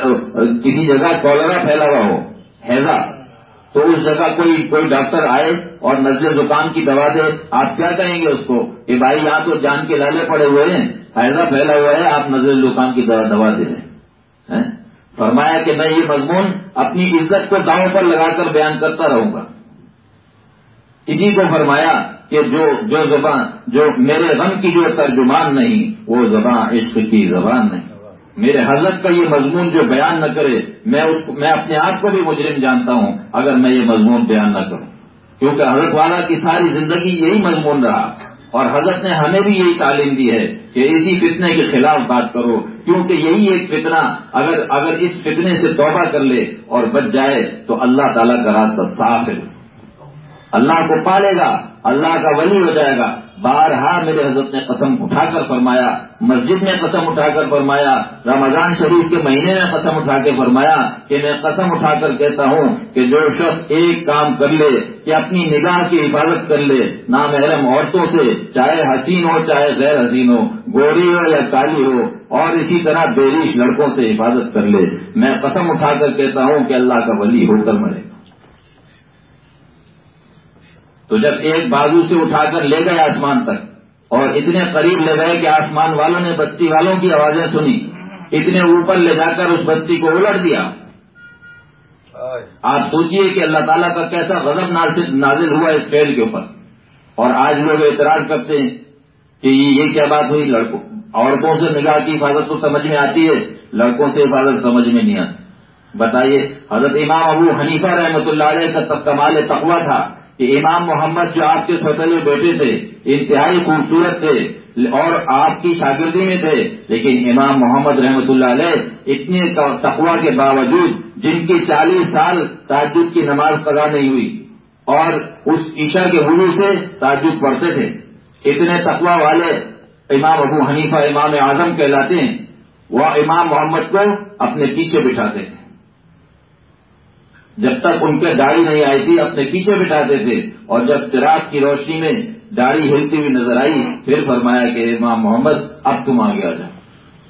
S1: کسی جگہ کولرا پھیلا ہوا ہو، ہیضہ، تو اس جگہ کوئی کوئی ڈاکٹر آئے اور نزلے زکام کی دوا دے، آپ کیا کہیں گے اس کو کہ بھائی یہاں تو جان کے لالے پڑے ہوئے ہیں، ہیضہ پھیلا ہوا ہے، آپ نزلے زکام کی دوا دوا دے دیں۔ فرمایا کہ میں یہ مضمون اپنی عزت کو داؤں پر لگا کر بیان کرتا رہوں گا۔ اسی کو فرمایا کہ جو جو زبان جو میرے غم کی جو ترجمان نہیں، وہ زبان عشق کی زبان نہیں۔ میرے حضرت کا یہ مضمون جو بیان نہ کرے، میں اس کو میں اپنے آپ کو بھی مجرم جانتا ہوں اگر میں یہ مضمون بیان نہ کروں، کیونکہ حضرت والا کی ساری زندگی یہی مضمون رہا، اور حضرت نے ہمیں بھی یہی تعلیم دی ہے کہ اسی فتنے کے خلاف بات کرو، کیونکہ یہی ایک فتنہ اگر اگر اس فتنے سے توبہ کر لے اور بچ جائے تو اللہ تعالیٰ کا راستہ صاف ہے، اللہ کو پالے گا، اللہ کا ولی ہو جائے گا۔ بارہا میرے حضرت نے قسم اٹھا کر فرمایا، مسجد میں قسم اٹھا کر فرمایا، رمضان شریف کے مہینے میں قسم اٹھا کے فرمایا کہ میں قسم اٹھا کر کہتا ہوں کہ جو شخص ایک کام کر لے کہ اپنی نگاہ کی حفاظت کر لے نامحرم عورتوں سے، چاہے حسین ہو چاہے غیر حسین ہو، گوری ہو یا کالی ہو، اور اسی طرح بیریش لڑکوں سے حفاظت کر لے، میں قسم اٹھا کر کہتا ہوں کہ اللہ کا ولی ہو کر مرے گا۔ تو جب ایک بازو سے اٹھا کر لے گئے آسمان تک اور اتنے قریب لے گئے کہ آسمان والوں نے بستی والوں کی آوازیں سنی، اتنے اوپر لے جا کر اس بستی کو الٹ دیا۔ آپ سوچئے کہ اللہ تعالیٰ کا کیسا غضب نازل ہوا اس فعل کے اوپر۔ اور آج لوگ اعتراض کرتے ہیں کہ یہ کیا بات ہوئی، لڑکوں عورتوں سے نگاہ کی حفاظت تو سمجھ میں آتی ہے، لڑکوں سے حفاظت سمجھ میں نہیں آتی۔ بتائیے، حضرت امام ابو حنیفہ رحمۃ اللہ علیہ کا کمال تقویٰ تھا کہ امام محمد جو آپ کے سوتےلے بیٹے تھے، انتہائی خوبصورت تھے اور آپ کی شاگردی میں تھے، لیکن امام محمد رحمۃ اللہ علیہ اتنے تقویٰ کے باوجود، جن کی چالیس سال تہجد کی نماز قضا نہیں ہوئی اور اس عشاء کے وضو سے تہجد پڑھتے تھے، اتنے تقویٰ والے امام ابو حنیفہ امام اعظم کہلاتے ہیں، وہ امام محمد کو اپنے پیچھے بٹھاتے تھے، جب تک ان کے داڑھی نہیں آئی تھی اپنے پیچھے بٹھاتے تھے، اور جب چراغ کی روشنی میں داڑھی ہلتی ہوئی نظر آئی پھر فرمایا کہ امام محمد اب تم آگے آ جاؤ۔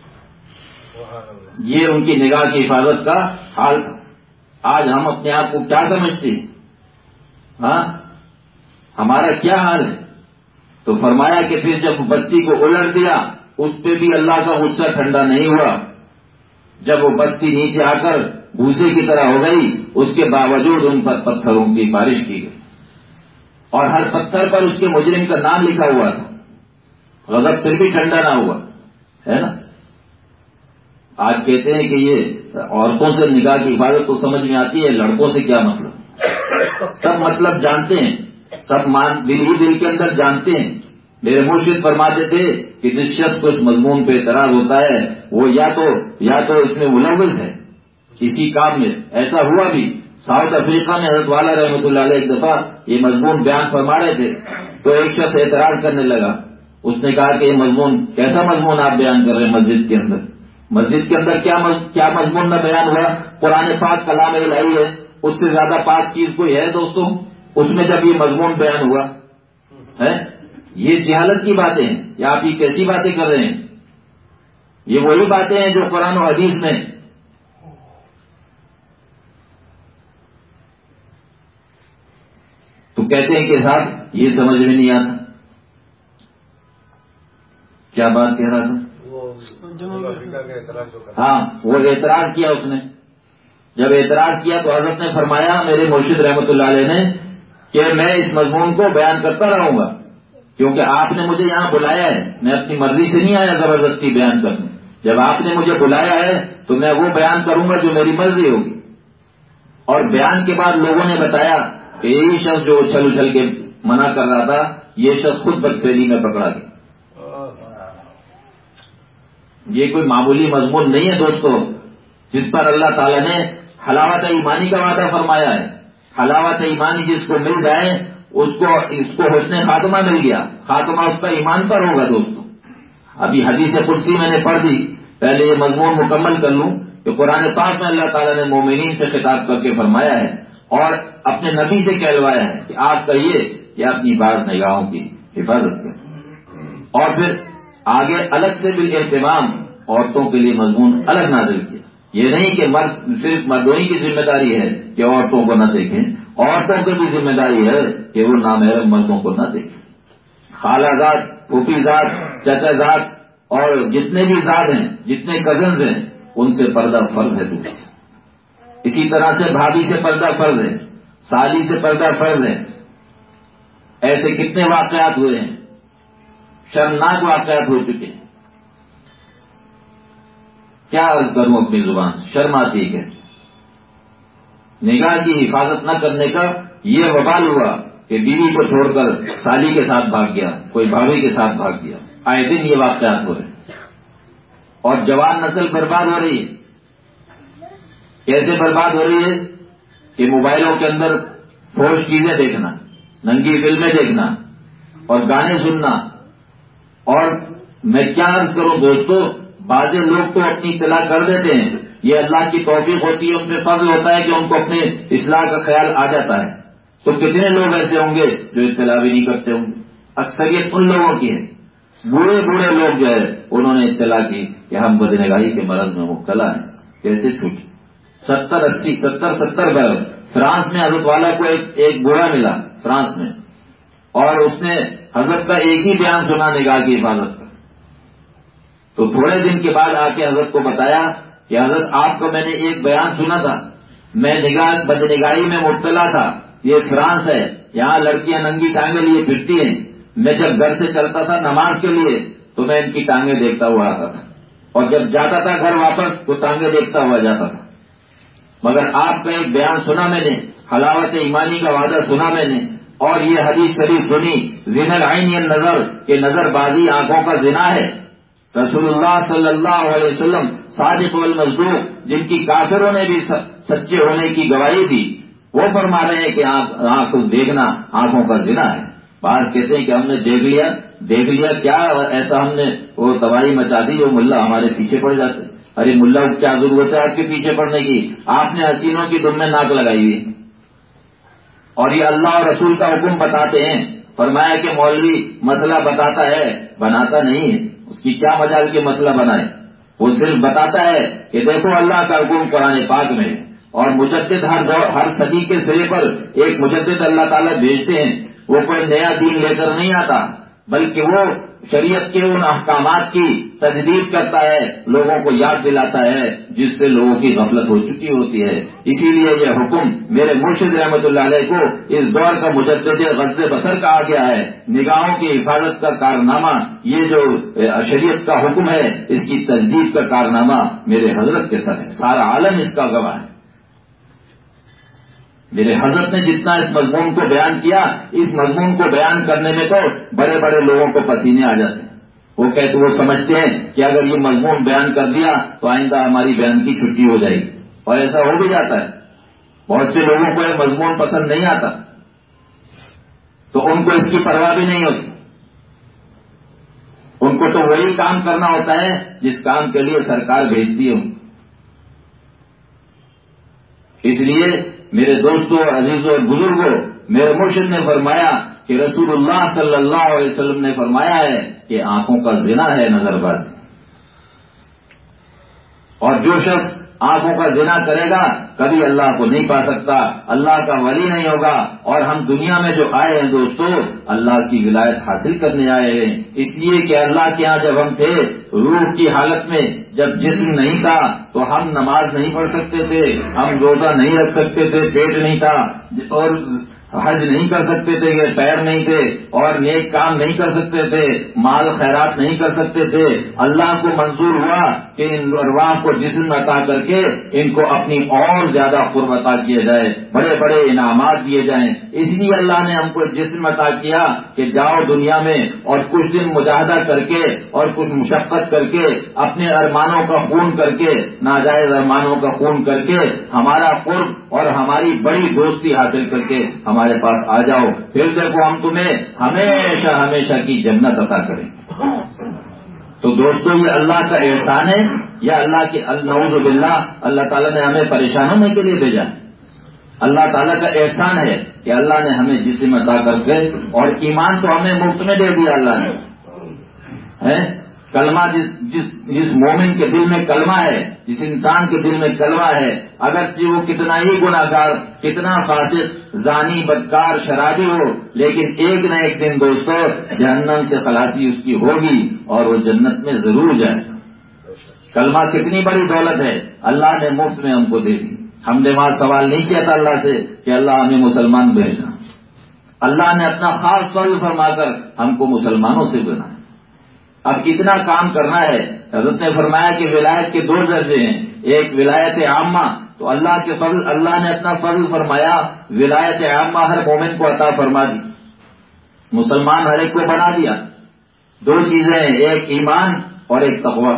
S1: یہ ان کی نگاہ کی حفاظت کا حال تھا۔ آج ہم اپنے آپ کو کیا سمجھتے ہیں؟ ہاں، ہمارا کیا حال ہے؟ تو فرمایا کہ پھر جب بستی کو الٹ دیا اس پہ بھی اللہ کا غصہ ٹھنڈا نہیں ہوا، جب وہ بستی نیچے آ کر بھوسے کی طرح ہو گئی، اس کے باوجود ان پر پتھروں کی بارش کی گئی اور ہر پتھر پر اس کے مجرم کا نام لکھا ہوا تھا، غضب پھر بھی ٹھنڈا نہ ہوا، ہے نا؟ آج کہتے ہیں کہ یہ عورتوں سے نگاہ کی حفاظت تو سمجھ میں آتی ہے، لڑکوں سے کیا مطلب؟ سب مطلب جانتے ہیں، سب مان دل ہی دل کے اندر جانتے ہیں۔ میرے مرشد فرماتے تھے کہ جس شخص کو اس مضمون پہ اعتراض ہوتا ہے وہ یا تو یا تو اس میں ملوث ہے اسی کام میں۔ ایسا ہوا بھی ساؤتھ افریقہ میں حضرت والا رحمۃ اللہ علیہ ایک دفعہ یہ مضمون بیان فرما رہے تھے تو ایک شخص اعتراض کرنے لگا، اس نے کہا کہ یہ مضمون کیسا مضمون آپ بیان کر رہے ہیں مسجد کے اندر؟ مسجد کے اندر کیا کیا مضمون نہ بیان ہوا؟ قرآن پاک کلام الہی ہے، اس سے زیادہ پاک چیز کوئی ہے دوستوں؟ اس میں جب یہ مضمون بیان ہوا ہے، یہ جہالت کی باتیں ہیں یا آپ یہ کیسی باتیں کر رہے ہیں؟ یہ وہی باتیں ہیں جو قرآن و حدیث میں۔ تو کہتے ہیں کہ صاحب یہ سمجھ میں نہیں آتا، کیا بات کہہ رہا تھا؟ ہاں، وہ اعتراض کیا اس نے، جب اعتراض کیا تو حضرت نے فرمایا میرے مرشد رحمۃ اللہ علیہ نے کہ میں اس مضمون کو بیان کرتا رہوں گا کیونکہ آپ نے مجھے یہاں بلایا ہے، میں اپنی مرضی سے نہیں آیا زبردستی بیان کرنے، جب آپ نے مجھے بلایا ہے تو میں وہ بیان کروں گا جو میری مرضی ہوگی۔ اور بیان کے بعد لوگوں نے بتایا کہ یہی شخص جو اچھل اچھل کے منع کر رہا تھا یہ شخص خود بدفعلی میں پکڑا گیا۔ یہ کوئی معمولی مضمون نہیں ہے دوستو، جس پر اللہ تعالیٰ نے حلاوت ایمانی کا وعدہ فرمایا ہے۔ حلاوت ایمانی جس کو مل جائے اس کو اس کو حسن خاتمہ مل گیا، خاتمہ اس کا ایمان پر ہوگا دوستو۔ ابھی حدیث قدسی میں نے پڑھ دی، پہلے یہ مضمون مکمل کر لوں کہ قرآن پاک میں اللہ تعالیٰ نے مومنین سے خطاب کر کے فرمایا ہے اور اپنے نبی سے کہلوایا ہے کہ آپ کہیے کہ اپنی بعض نگاہوں کی حفاظت کریں، اور پھر آگے الگ سے بالاہتمام عورتوں کے لیے مضمون الگ نازل کیا۔ یہ نہیں کہ مرد صرف مردوں کی ذمہ داری ہے کہ عورتوں کو نہ دیکھیں، عورتوں کی بھی ذمہ داری ہے کہ وہ نامحرم مردوں کو نہ دیکھیں۔ خالہ زاد، پھوپھی زاد، چچا زاد اور جتنے بھی زاد ہیں، جتنے کزنز ہیں، ان سے پردہ فرض ہے دوسرے۔ اسی طرح سے بھابھی سے پردہ فرض ہے، سالی سے پردہ فرض ہے۔ ایسے کتنے واقعات ہوئے ہیں، شرمناک واقعات ہو چکے ہیں۔ کیا عرض کروں اپنی زبان سے، شرم آتی ہے۔ نگاہ کی حفاظت نہ کرنے کا یہ وبال ہوا کہ بیوی کو چھوڑ کر سالی کے ساتھ بھاگ گیا، کوئی بھابھی کے ساتھ بھاگ گیا۔ آئے دن یہ واقعات ہو رہے ہیں اور جوان نسل برباد ہو رہی ہے۔ کیسے برباد ہو رہی ہے کہ موبائلوں کے اندر فحش چیزیں دیکھنا، ننگی فلمیں دیکھنا، اور گانے سننا. اور میں کیا عرض کروں دوستو، بعض لوگ تو اپنی اطلاع کر دیتے ہیں، یہ اللہ کی توفیق ہوتی ہے، ان پہ فضل ہوتا ہے کہ ان کو اپنے اصلاح کا خیال آ جاتا ہے. تو کتنے لوگ ایسے ہوں گے جو اطلاع بھی نہیں کرتے ہوں گے. اکثریت ان لوگوں کی ہے. بوڑھے بوڑھے لوگ جو ہے انہوں نے اطلاع کی کہ ہم بدنگاہی کے مرض میں مبتلا ہیں. کیسے چھوٹے ستر اسی ستر ستر برس. فرانس میں حضرت والا کو ایک ایک بوڑھا ملا فرانس میں، اور اس نے حضرت کا ایک ہی بیان سنا نگاہ کی حفاظت کا. تو تھوڑے دن کے بعد آ کے حضرت کو بتایا کہ حضرت آپ کو میں نے ایک بیان سنا تھا، میں نگاہ بدنگاہی میں مبتلا تھا، یہ فرانس ہے، یہاں لڑکیاں ننگی ٹانگیں لیے پھرتی ہیں. میں جب گھر سے چلتا تھا نماز کے لیے تو میں ان کی ٹانگیں دیکھتا ہوا آتا تھا، اور جب جاتا تھا گھر واپس تو ٹانگیں دیکھتا ہوا جاتا تھا. مگر آپ کا ایک بیان سنا میں نے، حلاوت ایمانی کا وعدہ سنا میں نے، اور یہ حدیث شریف سنی، زنا العین النظر، کہ نظر بازی آنکھوں کا زنا ہے. رسول اللہ صلی اللہ علیہ وسلم صادق والمصدوق، جن کی کافروں نے بھی سچے ہونے کی گواہی دی، وہ فرما رہے ہیں کہ آنکھ دیکھنا آنکھوں کا زنا ہے. بعض کہتے ہیں کہ ہم نے دیکھ لیا دیکھ لیا کیا ایسا ہم نے وہ تباہی مچا دی، وہ ملا ہمارے پیچھے پڑ جاتے. ارے ملا کو کیا ضرورت ہے آپ کے پیچھے پڑنے کی؟ آپ نے حسینوں کی دم میں ناک لگائی ہوئی. اور یہ اللہ اور رسول کا حکم بتاتے ہیں. فرمایا کہ مولوی مسئلہ بتاتا ہے بناتا نہیں ہے، اس کی کیا مجال کے مسئلہ بنائے. وہ صرف بتاتا ہے کہ دیکھو اللہ کا حکم قرآن پاک میں، اور مجدد ہر دور ہر صدی کے سرے پر ایک مجدد اللہ تعالیٰ بھیجتے ہیں. وہ کوئی نیا دین لے کر نہیں آتا، بلکہ وہ شریعت کے ان احکامات کی تجدید کرتا ہے، لوگوں کو یاد دلاتا ہے جس سے لوگوں کی غفلت ہو چکی ہوتی ہے. اسی لیے یہ حکم میرے مرشد رحمۃ اللہ علیہ کو اس دور کا مجدد غزل بصر کہا گیا ہے. نگاہوں کی حفاظت کا کارنامہ یہ جو شریعت کا حکم ہے، اس کی تجدید کا کارنامہ میرے حضرت کے سر ہے. سارا عالم اس کا گواہ ہے. میرے حضرت نے جتنا اس مضمون کو بیان کیا، اس مضمون کو بیان کرنے میں تو بڑے بڑے لوگوں کو پسینے آ جاتے ہیں. وہ کہتے وہ سمجھتے ہیں کہ اگر یہ مضمون بیان کر دیا تو آئندہ ہماری بیان کی چھٹی ہو جائے گی، اور ایسا ہو بھی جاتا ہے. بہت سے لوگوں کو یہ مضمون پسند نہیں آتا تو ان کو اس کی پرواہ بھی نہیں ہوتی. ان کو تو وہی کام کرنا ہوتا ہے جس کام کے لیے سرکار بھیجتی ہے. اس لیے میرے دوستوں عزیزوں اور بزرگوں، میرے مرشد نے فرمایا کہ رسول اللہ صلی اللہ علیہ وسلم نے فرمایا ہے کہ آنکھوں کا زنا ہے نظر بازی. اور جو شخص آنکھوں کا زنا کرے گا کبھی اللہ کو نہیں پا سکتا، اللہ کا ولی نہیں ہوگا. اور ہم دنیا میں جو آئے ہیں دوستو، اللہ کی ولایت حاصل کرنے آئے ہیں. اس لیے کہ اللہ کے ہاں جب ہم تھے روح کی حالت میں، جب جسم نہیں تھا تو ہم نماز نہیں پڑھ سکتے تھے، ہم روزہ نہیں رکھ سکتے تھے، پیٹ نہیں تھا، اور حج نہیں کر سکتے تھے، یہ پیر نہیں تھے، اور نیک کام نہیں کر سکتے تھے، مال خیرات نہیں کر سکتے تھے. اللہ کو منظور ہوا کہ ان ارواح کو جسم عطا کر کے ان کو اپنی اور زیادہ قرب عطا کیا جائے، بڑے بڑے انعامات دیے جائیں. اس لیے اللہ نے ہم کو جسم عطا کیا کہ جاؤ دنیا میں اور کچھ دن مجاہدہ کر کے اور کچھ مشقت کر کے اپنے ارمانوں کا خون کر کے، ناجائز ارمانوں کا خون کر کے ہمارا قرب اور ہماری بڑی دوستی حاصل کر کے ہمارے پاس آ جاؤ. پھر دیکھو ہم تمہیں ہمیشہ ہمیشہ کی جنت عطا کریں. تو دوستو یہ اللہ کا احسان ہے یا اللہ کے نعوذ باللہ اللہ تعالیٰ نے ہمیں پریشان ہونے کے لیے بھیجا؟ اللہ تعالیٰ کا احسان ہے کہ اللہ نے ہمیں جسم عطا کر کے، اور ایمان تو ہمیں مفت میں دے دیا اللہ نے. کلمہ جس جس جس مومن کے دل میں کلمہ ہے، جس انسان کے دل میں کلمہ ہے، اگرچہ وہ کتنا ہی گناہگار، کتنا فاسق، زانی، بدکار، شرابی ہو، لیکن ایک نہ ایک دن دوستو جہنم سے خلاصی اس کی ہوگی اور وہ جنت میں ضرور جائے. کلمہ کتنی بڑی دولت ہے، اللہ نے مفت میں ہم کو دے دی. ہم نے وہاں سوال نہیں کیا تھا اللہ سے کہ اللہ ہمیں مسلمان بھیجنا. اللہ نے اپنا خاص فضل فرما کر ہم کو مسلمانوں سے بنایا. اب اتنا کام کرنا ہے. حضرت نے فرمایا کہ ولایت کے دو درجے ہیں، ایک ولایت عامہ، تو اللہ کے فضل، اللہ نے اپنا فضل فرمایا، ولایت عامہ ہر مومن کو عطا فرما دی، مسلمان ہر ایک کو بنا دیا. دو چیزیں ہیں، ایک ایمان اور ایک تقوی.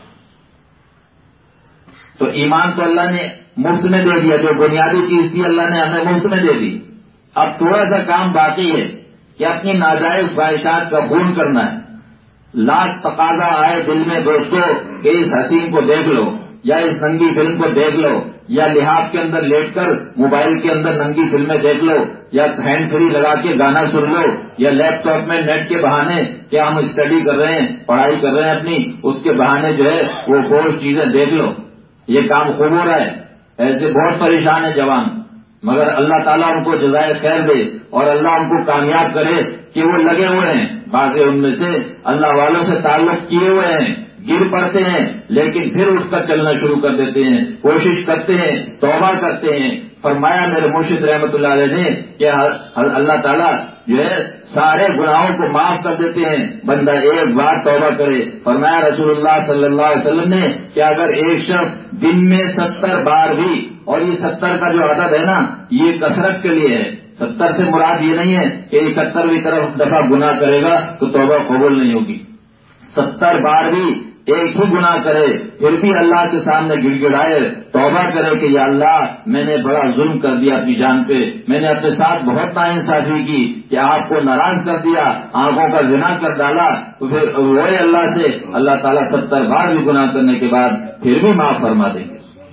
S1: تو ایمان تو اللہ نے مفت میں دے دیا، جو بنیادی چیز تھی اللہ نے ہمیں مفت میں دے دی. اب تھوڑا سا کام باقی ہے کہ اپنی ناجائز خواہشات کا خون کرنا ہے. لاکھ تقاضا آئے دل میں دوستو کہ اس حسین کو دیکھ لو یا اس ننگی فلم کو دیکھ لو یا لحاف کے اندر لیٹ کر موبائل کے اندر ننگی فلمیں دیکھ لو یا ہینڈ فری لگا کے گانا سن لو یا لیپ ٹاپ میں نیٹ کے بہانے کہ ہم اسٹڈی کر رہے ہیں پڑھائی کر رہے ہیں اپنی اس کے بہانے جو ہے وہ فوش چیزیں دیکھ لو. یہ کام خوب ہو رہا ہے. ایسے بہت پریشان ہے جوان, مگر اللہ تعالیٰ ان کو جزائے خیر دے اور اللہ ان کو کامیاب کرے کہ وہ لگے ہوئے ہیں. بعض ان میں سے اللہ والوں سے تعلق کیے ہوئے ہیں, گر پڑتے ہیں لیکن پھر اٹھ کر چلنا شروع کر دیتے ہیں, کوشش کرتے ہیں, توبہ کرتے ہیں. فرمایا میرے مرشد رحمت اللہ علیہ نے کہ اللہ تعالیٰ جو ہے سارے گناہوں کو معاف کر دیتے ہیں بندہ ایک بار توبہ کرے. فرمایا رسول اللہ صلی اللہ علیہ وسلم نے کہ اگر ایک شخص دن میں ستر بار بھی, اور یہ ستر کا جو عدد ہے نا یہ کثرت کے لیے ہے, ستر سے مراد یہ نہیں ہے کہ اکہترویں طرف دفعہ گناہ کرے گا تو توبہ قبول نہیں ہوگی. ستر بار بھی ایک ہی گناہ کرے پھر بھی اللہ کے سامنے گڑ گڑائے توبہ کرے کہ یا اللہ میں نے بڑا ظلم کر دیا اپنی جان پہ, میں نے اپنے ساتھ بہت ناانصافی کی کہ آپ کو ناراض کر دیا, آنکھوں کا زنا کر ڈالا, تو پھر روئے اللہ سے. اللہ تعالیٰ ستر بار بھی گناہ کرنے کے بعد پھر بھی معاف فرما دیں گے.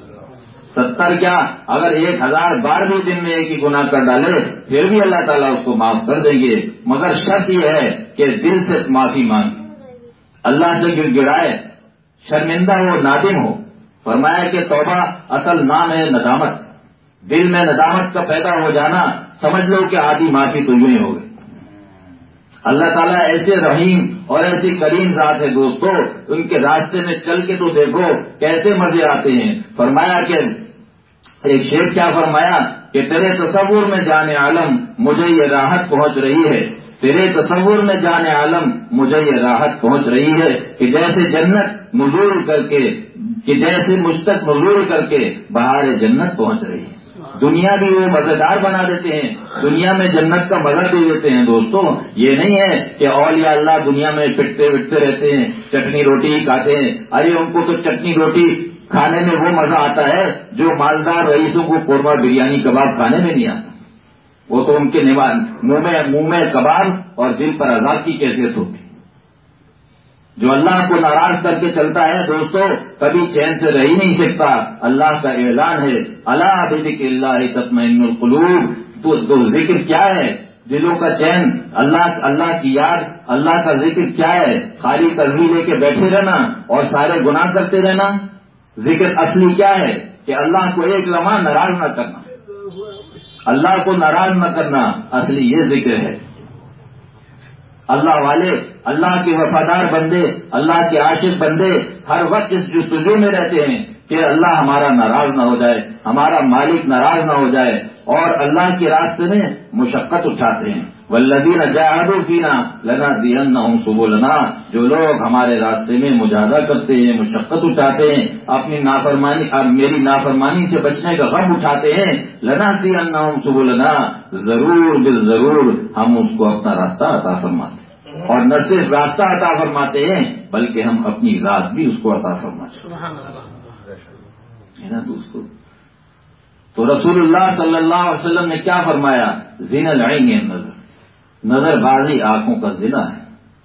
S1: ستر کیا اگر ایک ہزار بار بھی دن میں ایک ہی گناہ کر ڈالے پھر بھی اللہ تعالیٰ اس کو معاف کر دیں گے, مگر شرط یہ ہے کہ دل سے معافی مانگے, اللہ سے گڑ گڑائے, شرمندہ ہو, نادم ہو. فرمایا کہ توبہ اصل نام ہے ندامت. دل میں ندامت کا پیدا ہو جانا سمجھ لو کہ آدھی معافی تو یوں ہی ہو گئی. اللہ تعالیٰ ایسے رحیم اور ایسی کریم ذات ہے دوستو, ان کے راستے میں چل کے تو دیکھو کیسے مزے آتے ہیں. فرمایا کہ ایک شیخ کیا فرمایا کہ تیرے تصور میں جانے عالم مجھے یہ راحت پہنچ رہی ہے, تیرے تصور میں جانے عالم مجھے یہ راحت پہنچ رہی ہے کہ جیسے جنت نزول کر کے کہ جیسے مشتق نزول کر کے بہار جنت پہنچ رہی ہے. دنیا بھی وہ مزیدار بنا دیتے ہیں, دنیا میں جنت کا مزہ دے دیتے ہیں دوستو. یہ نہیں ہے کہ اولیاء اللہ دنیا میں پٹتے وٹتے رہتے ہیں, چٹنی روٹی ہی کھاتے ہیں. ارے ان کو تو چٹنی روٹی کھانے میں وہ مزہ آتا ہے جو مالدار رئیسوں کو قورمہ بریانی کباب کھانے میں نہیں آتا. وہ تو ان کے منہ میں منہ میں کباب اور دل پر عذاب کی کیفیت ہوتی. جو اللہ کو ناراض کر کے چلتا ہے دوستو کبھی چین سے رہ ہی نہیں سکتا. اللہ کا اعلان ہے الا بذکر اللہ تطمئن القلوب. تو ذکر کیا ہے, دلوں کا چین, اللہ اللہ کی یاد, اللہ کا ذکر کیا ہے؟ خالی تسبیح لے کے بیٹھے رہنا اور سارے گناہ کرتے رہنا. ذکر اصلی کیا ہے کہ اللہ کو ایک لمحہ ناراض نہ کرنا, اللہ کو ناراض نہ کرنا, اصلی یہ ذکر ہے. اللہ والے, اللہ کے وفادار بندے, اللہ کے عاشق بندے ہر وقت اس جستجو میں رہتے ہیں کہ اللہ ہمارا ناراض نہ ہو جائے, ہمارا مالک ناراض نہ ہو جائے, اور اللہ کے راستے میں مشقت اٹھاتے ہیں. والذین جاہدوا فینا لنہدینہم سبلنا. جو لوگ ہمارے راستے میں مجاہدہ کرتے ہیں, مشقت اٹھاتے ہیں, اپنی نافرمانی اب میری نافرمانی سے بچنے کا غم اٹھاتے ہیں, لنہدینہم سبلنا, ضرور بالضرور ہم اس کو اپنا راستہ عطا فرماتے ہیں. اور نہ صرف راستہ عطا فرماتے ہیں بلکہ ہم اپنی ذات بھی اس کو عطا فرماتے ہیں نا دوستو. تو رسول اللہ صلی اللہ علیہ وسلم نے کیا فرمایا؟ زنا العین النظر, نظر بازی آنکھوں کا زنا ہے.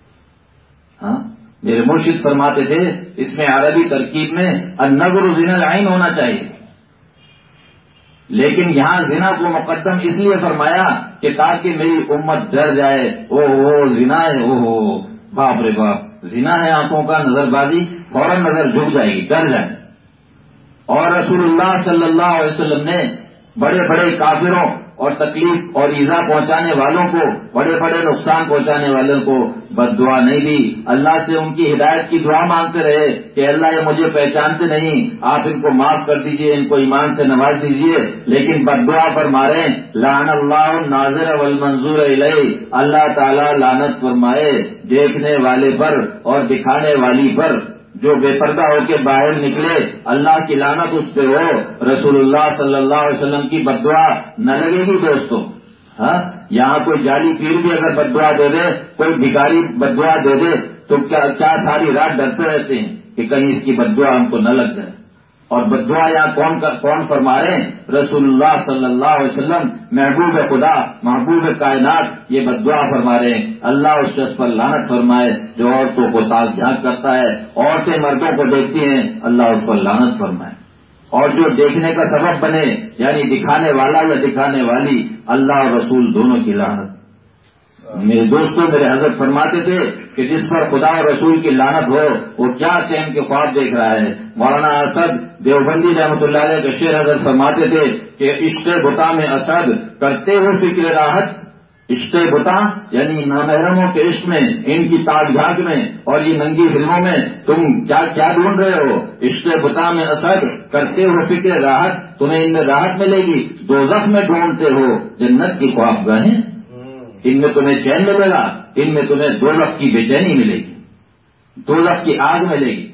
S1: ہاں میرے مرشد فرماتے تھے اس میں عربی ترکیب میں النظر زنا العین ہونا چاہیے, لیکن یہاں زنا کو مقدم اس لیے فرمایا کہ تاکہ میری امت ڈر جائے, او ہو زنا ہے, او ہو باپ رے باپ, زنا ہے آنکھوں کا, نظر بازی, فوراً نظر جھک جائے گی, ڈر جائے. اور رسول اللہ صلی اللہ علیہ وسلم نے بڑے بڑے کافروں اور تکلیف اور ایذا پہنچانے والوں کو, بڑے بڑے نقصان پہنچانے والوں کو بد دعا نہیں دی. اللہ سے ان کی ہدایت کی دعا مانگتے رہے کہ اللہ یہ مجھے پہچانتے نہیں, آپ ان کو معاف کر دیجئے, ان کو ایمان سے نواز دیجئے. لیکن بد دعا فرمائے لعن اللہ الناظر والمنظور الیہ, اللہ تعالیٰ لعنت فرمائے دیکھنے والے پر اور دکھانے والی پر. جو بے پردہ ہو کے باہر نکلے اللہ کی لعنت اس پہ ہو. رسول اللہ صلی اللہ علیہ وسلم کی بد دعا نہ لگے گی دوستو. ہاں یہاں کوئی جعلی پیر بھی اگر بد دعا دے دے, کوئی بھکاری بد دعا دے دے تو کیا کیا ساری رات ڈرتے رہتے ہیں کہ کہیں اس کی بد دعا ہم کو نہ لگ جائے. اور بددعا یہاں کون کون فرما رہے ہیں؟ رسول اللہ صلی اللہ علیہ وسلم محبوب خدا محبوب کائنات یہ بددعا فرما رہے ہیں، اللہ اس شخص پر لعنت فرمائے جو عورتوں کو تاک جھانک کرتا ہے، عورتیں مردوں کو دیکھتی ہیں، اللہ اس پر لعنت فرمائے، اور جو دیکھنے کا سبب بنے یعنی دکھانے والا یا دکھانے والی، اللہ اور رسول دونوں کی لعنت۔ میرے دوستوں، میرے حضرت فرماتے تھے کہ جس پر خدا اور رسول کی لعنت ہو وہ کیا چین کے خواب دیکھ رہا ہے۔ مولانا اسد دیوبندی رحمۃ اللہ علیہ کے شیخ حضرت فرماتے تھے کہ عشق بتا میں اسد کرتے ہو فکر راحت، عشق بتا یعنی نامحرموں کے عشق میں، ان کی تاک جھانک میں اور یہ ننگی فلموں میں تم کیا کیا ڈھونڈ رہے ہو؟ عشق بتا میں اسد کرتے ہو فکر راحت، تمہیں ان میں راحت ملے گی، دوزخ میں ڈھونڈتے ہو جنت کی خوابگاہیں، ان میں تمہیں چین ملے گا، ان میں تمہیں دوزخ کی بے چینی ملے گی، دوزخ کی آگ ملے گی۔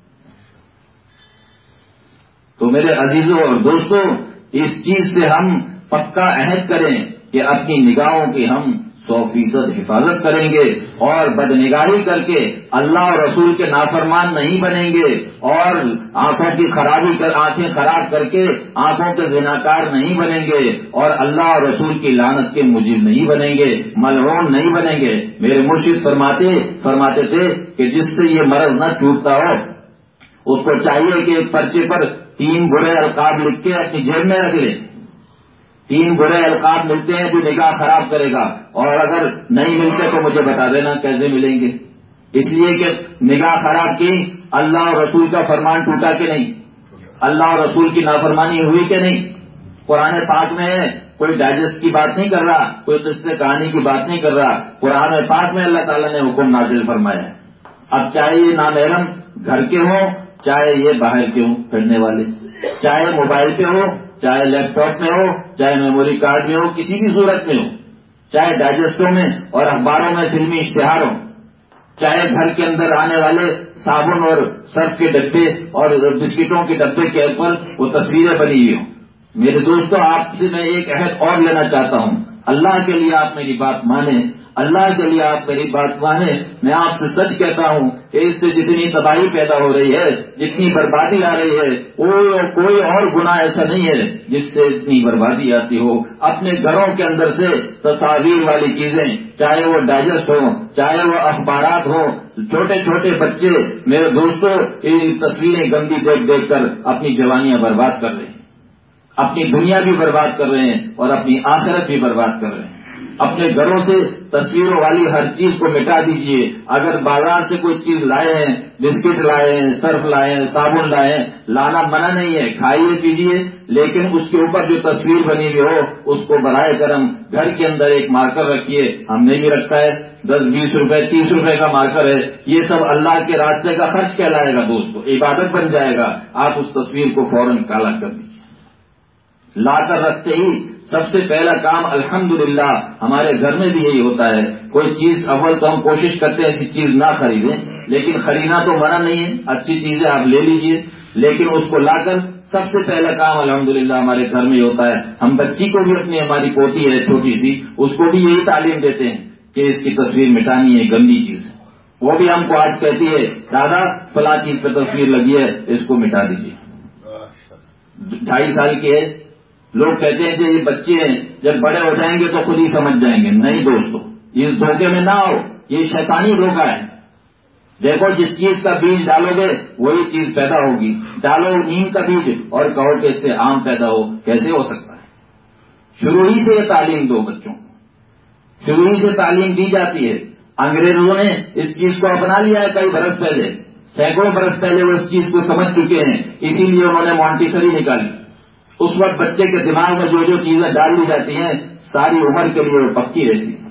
S1: تو میرے عزیزوں اور دوستوں، اس چیز سے ہم پکا عہد کریں کہ اپنی نگاہوں کی ہم سو فیصد حفاظت کریں گے اور بدنگاہی کر کے اللہ اور رسول کے نافرمان نہیں بنیں گے، اور آنکھوں کی خرابی کر آنکھیں خراب کر کے آنکھوں کے زناکار نہیں بنیں گے، اور اللہ اور رسول کی لعنت کے مجرم نہیں بنیں گے، ملعون نہیں بنیں گے۔ میرے مرشد فرماتے فرماتے تھے کہ جس سے یہ مرض نہ چھوٹتا ہو اس کو چاہیے کہ ایک پرچے پر تین برے القاب لکھ کے اپنی جیب میں رکھ لے۔ تین برے القاب ملتے ہیں جو نگاہ خراب کرے گا، اور اگر نہیں ملتے تو مجھے بتا دینا کیسے ملیں گے۔ اس لیے کہ نگاہ خراب کی، اللہ اور رسول کا فرمان ٹوٹا کہ نہیں، اللہ اور رسول کی نافرمانی ہوئی کہ نہیں۔ قرآن پاک میں ہے، کوئی ڈائجسٹ کی بات نہیں کر رہا، کوئی قصے کہانی کی بات نہیں کر رہا، قرآن پاک میں اللہ تعالیٰ نے حکم نازل فرمایا ہے۔ اب چاہے یہ نامحرم گھر کے ہوں، چاہے یہ باہر کے ہوں پھرنے والے، چاہے موبائل پہ ہو، چاہے لیپ ٹاپ میں ہو، چاہے میموری کارڈ میں ہو، کسی بھی صورت میں ہو، چاہے ڈائجسٹوں میں اور اخباروں میں فلمی اشتہار ہو، چاہے گھر کے اندر آنے والے صابن اور سرف کے ڈبے اور بسکٹوں کے ڈبے کے اوپر وہ تصویریں بنی ہوئی ہوں۔ میرے دوستوں، آپ سے میں ایک عہد اور لینا چاہتا ہوں، اللہ کے لیے آپ میری بات مانیں، اللہ کے لیے آپ میری بات مانیں۔ میں آپ سے سچ کہتا ہوں کہ اس سے جتنی تباہی پیدا ہو رہی ہے، جتنی بربادی آ رہی ہے، کوئی اور گناہ ایسا نہیں ہے جس سے اتنی بربادی آتی ہو۔ اپنے گھروں کے اندر سے تصاویر والی چیزیں، چاہے وہ ڈائجسٹ ہوں، چاہے وہ اخبارات ہوں، چھوٹے چھوٹے بچے میرے دوستوں یہ تصویریں گندی دیکھ دیکھ کر اپنی جوانیاں برباد کر رہے ہیں، اپنی دنیا بھی برباد کر رہے ہیں اور اپنی آخرت بھی برباد کر رہے ہیں۔ اپنے گھروں سے تصویروں والی ہر چیز کو مٹا دیجئے۔ اگر بازار سے کوئی چیز لائے ہیں، بسکٹ لائے ہیں، سرف لائے ہیں، صابن لائے ہیں، لانا منع نہیں ہے، کھائیے پیجیے، لیکن اس کے اوپر جو تصویر بنی ہوئی ہو اس کو برائے کرم گھر کے اندر ایک مارکر رکھیے۔ ہم نے بھی رکھا ہے، دس بیس روپے تیس روپے کا مارکر ہے، یہ سب اللہ کے راستے کا خرچ کہلائے گا دوستو، عبادت بن جائے گا۔ آپ اس تصویر کو فوراً کالا کر دیجیے، لا کر رکھتے ہی سب سے پہلا کام الحمدللہ ہمارے گھر میں بھی یہی ہوتا ہے۔ کوئی چیز اول تو ہم کوشش کرتے ہیں ایسی چیز نہ خریدیں، لیکن خریدنا تو منع نہیں ہے، اچھی چیزیں آپ لے لیجئے، لیکن اس کو لا کر سب سے پہلا کام الحمدللہ ہمارے گھر میں ہوتا ہے۔ ہم بچی کو بھی اپنی ہماری پوتی ہے چھوٹی سی، اس کو بھی یہی تعلیم دیتے ہیں کہ اس کی تصویر مٹانی ہے، گندی چیز ہے۔ وہ بھی ہم کو آج کہتی ہے دادا فلاں چیز پہ تصویر لگی ہے، اس کو مٹا دیجیے۔ ڈھائی سال کی ہے، لوگ کہتے ہیں کہ یہ بچے ہیں جب بڑے ہو جائیں گے تو خود ہی سمجھ جائیں گے۔ نہیں دوستو، اس دھوکے میں نہ آؤ، یہ شیطانی دھوکہ ہے۔ دیکھو جس چیز کا بیج ڈالو گے وہی چیز پیدا ہوگی۔ ڈالو نیم کا بیج اور کہو کہ اس سے آم پیدا ہو، کیسے ہو سکتا ہے؟ شروع ہی سے یہ تعلیم دو بچوں کو، شروع ہی سے تعلیم دی جاتی ہے۔ انگریزوں نے اس چیز کو اپنا لیا ہے کئی برس پہلے، سینکڑوں برس پہلے وہ اس چیز کو سمجھ چکے ہیں، اسی لیے انہوں نے مونٹیسری نکالی۔ اس وقت بچے کے دماغ میں جو جو چیزیں ڈال دی جاتی ہیں ساری عمر کے لیے وہ پکی رہتی ہیں۔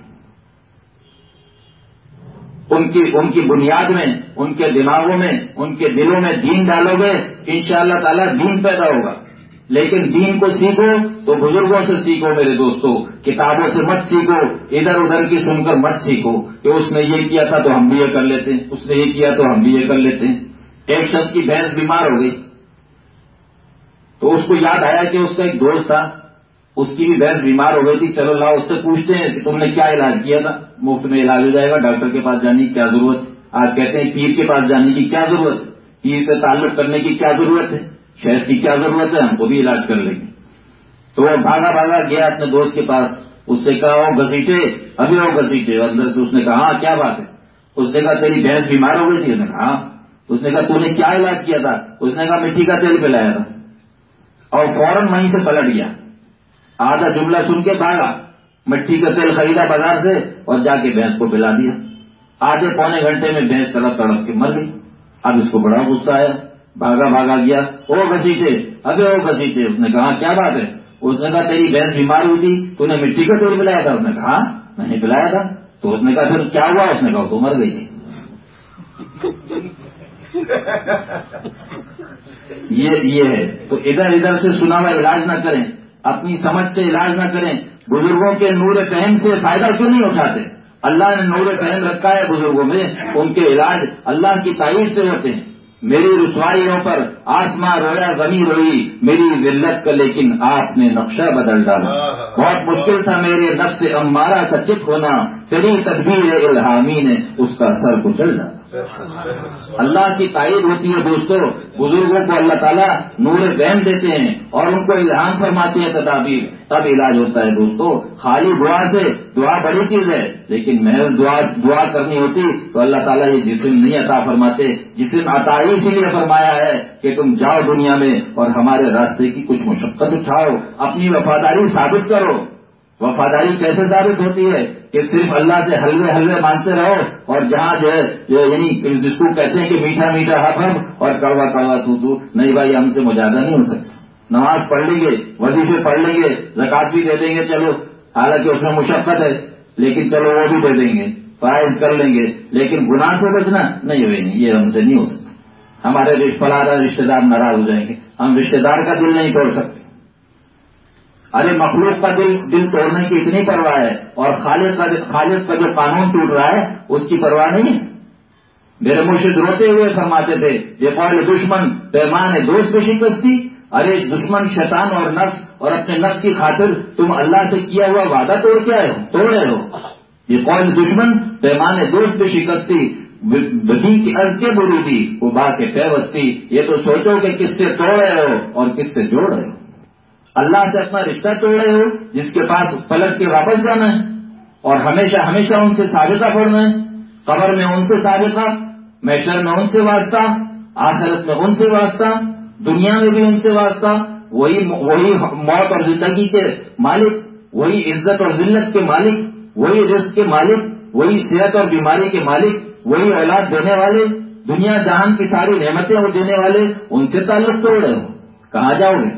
S1: ان کی ان کی بنیاد میں، ان کے دماغوں میں، ان کے دلوں میں دین ڈالو گے انشاءاللہ تعالی دین پیدا ہوگا۔ لیکن دین کو سیکھو تو بزرگوں سے سیکھو میرے دوستو، کتابوں سے مت سیکھو، ادھر ادھر کی سن کر مت سیکھو کہ اس نے یہ کیا تھا تو ہم بھی یہ کر لیتے ہیں، اس نے یہ کیا تو ہم بھی یہ کر لیتے ہیں۔ ایک شخص کی بھینس بیمار ہو گئی تو اس کو یاد آیا کہ اس کا ایک دوست تھا، اس کی بھی بھینس بیمار ہو گئی تھی، چلو لاؤ اس سے پوچھتے ہیں کہ تم نے کیا علاج کیا تھا، مفت میں علاج ہو جائے گا، ڈاکٹر کے پاس جانے کی کیا ضرورت ہے۔ آج کہتے ہیں پیر کے پاس جانے کی کیا ضرورت ہے، پیر سے تعلق کرنے کی کیا ضرورت ہے۔ شہد کی کیا ضرورت ہے، ہم کو بھی علاج کر لیں گے. تو وہ بھاگا بھاگا گیا اپنے دوست کے پاس. اس سے کہا وہ گھسیٹے، ابھی وہ گھسیٹے. اندر سے اس نے کہا ہاں کیا بات ہے. اس نے کہا تیری بھینس بیمار ہو گئی تھی. اس نے کہا ہاں. اس نے کہا تو نے کیا علاج کیا تھا. اس نے کہا مٹی کا تیل پلایا تھا. اور فوراً وہیں سے پلٹ گیا. آدھا جملہ سن کے بھاگا، مٹی کا تیل خریدا بازار سے اور جا کے بھینس کو پلا دیا. آدھے پونے گھنٹے میں بھینس تڑپ تڑپ کے مر گئی. اب اس کو بڑا غصہ آیا، بھاگا بھاگا گیا، او گھسیٹے، ابھی وہ گھسیٹے. اس نے کہا کیا بات ہے. اس نے کہا تیری بھینس بیمار ہوئی تھی، تو نے مٹی کا تیل پلایا تھا. اس نے کہا میں نے پلایا تھا. تو اس نے کہا پھر کیا ہوا. اس نے کہا تو مر گئی تھی. یہ یہ ہے. تو ادھر ادھر سے سنا ہوا علاج نہ کریں، اپنی سمجھ سے علاج نہ کریں. بزرگوں کے نور فہم سے فائدہ کیوں نہیں اٹھاتے. اللہ نے نور فہم رکھا ہے بزرگوں میں، ان کے علاج اللہ کی تائید سے ہوتے ہیں. میری رسوائیوں پر آسماں رویا زمین روئی، میری ذلت کا لیکن آپ نے نقشہ بدل ڈالا. بہت مشکل تھا میرے نفس امارہ کا چپ ہونا، تیری تدبیر الہامی نے اس کا سر کچل ڈالا. اللہ کی تائید ہوتی ہے دوستو. بزرگوں کو اللہ تعالیٰ نور فہم دیتے ہیں اور ان کو الہام فرماتے ہیں تدابیر، تب علاج ہوتا ہے دوستو. خالی دعا سے، دعا بڑی چیز ہے لیکن محض دعا دعا کرنی ہوتی تو اللہ تعالیٰ یہ جسم نہیں عطا فرماتے. جسم عطا ہی اسی لیے فرمایا ہے کہ تم جاؤ دنیا میں اور ہمارے راستے کی کچھ مشقت اٹھاؤ، اپنی وفاداری ثابت کرو. وفاداری کیسے ثابت ہوتی ہے کہ صرف اللہ سے حلوے حلوے مانتے رہو اور جہاں جو ہے یعنی جس کو کہتے ہیں کہ میٹھا میٹھا حفظ اور کڑوا کڑوا تو تو نہیں بھائی ہم سے مجاہدہ نہیں ہو سکتا. نماز پڑھ لیں گے، وظیفے پڑھ لیں گے، زکات بھی دے دیں گے، چلو حالانکہ اس میں مشقت ہے لیکن چلو وہ بھی دے دیں گے، فرائض کر لیں گے، لیکن گناہ سے بچنا نہیں ہوئے نہیں، یہ ہم سے نہیں ہو سکتا. ہمارے فلاں رشتے دار ناراض ہو جائیں گے، ہم رشتے دار کا دل نہیں توڑ سکتے. ارے مخلوق کا دل دل توڑنے کی اتنی پرواہ ہے اور خالق کا خالق کا جو قانون ٹوٹ رہا ہے اس کی پرواہ نہیں ہے. میرے مرشد روتے ہوئے فرماتے تھے یہ قول دشمن پیمان دوست کو شکستی. ارے دشمن شیطان اور نفس اور اپنے نفس کی خاطر تم اللہ سے کیا ہوا وعدہ توڑ کے آئے ہو، توڑ رہے ہو. یہ قول دشمن پیمان دوست پہ شکستی، بدی کی عرض کے بری تھی وہ با کے پیوستی. یہ تو سوچو کہ کس سے توڑ رہے ہو اور کس سے جوڑ رہے ہو. اللہ سے اپنا رشتہ توڑ رہے ہو جس کے پاس پلٹ کے واپس جانا ہے اور ہمیشہ ہمیشہ ان سے سابقہ پڑھنا ہے. قبر میں ان سے سابقہ، محشر میں ان سے واسطہ، آخرت میں ان سے واسطہ، دنیا میں بھی ان سے واسطہ. وہی وہی موت اور زندگی کے مالک، وہی عزت اور ذلت کے مالک، وہی رزق کے مالک، وہی صحت اور بیماری کے مالک، وہی اولاد دینے والے، دنیا جہان کی ساری نعمتیں وہ دینے والے. ان سے تعلق توڑ رہے ہو، کہاں جاؤ گے.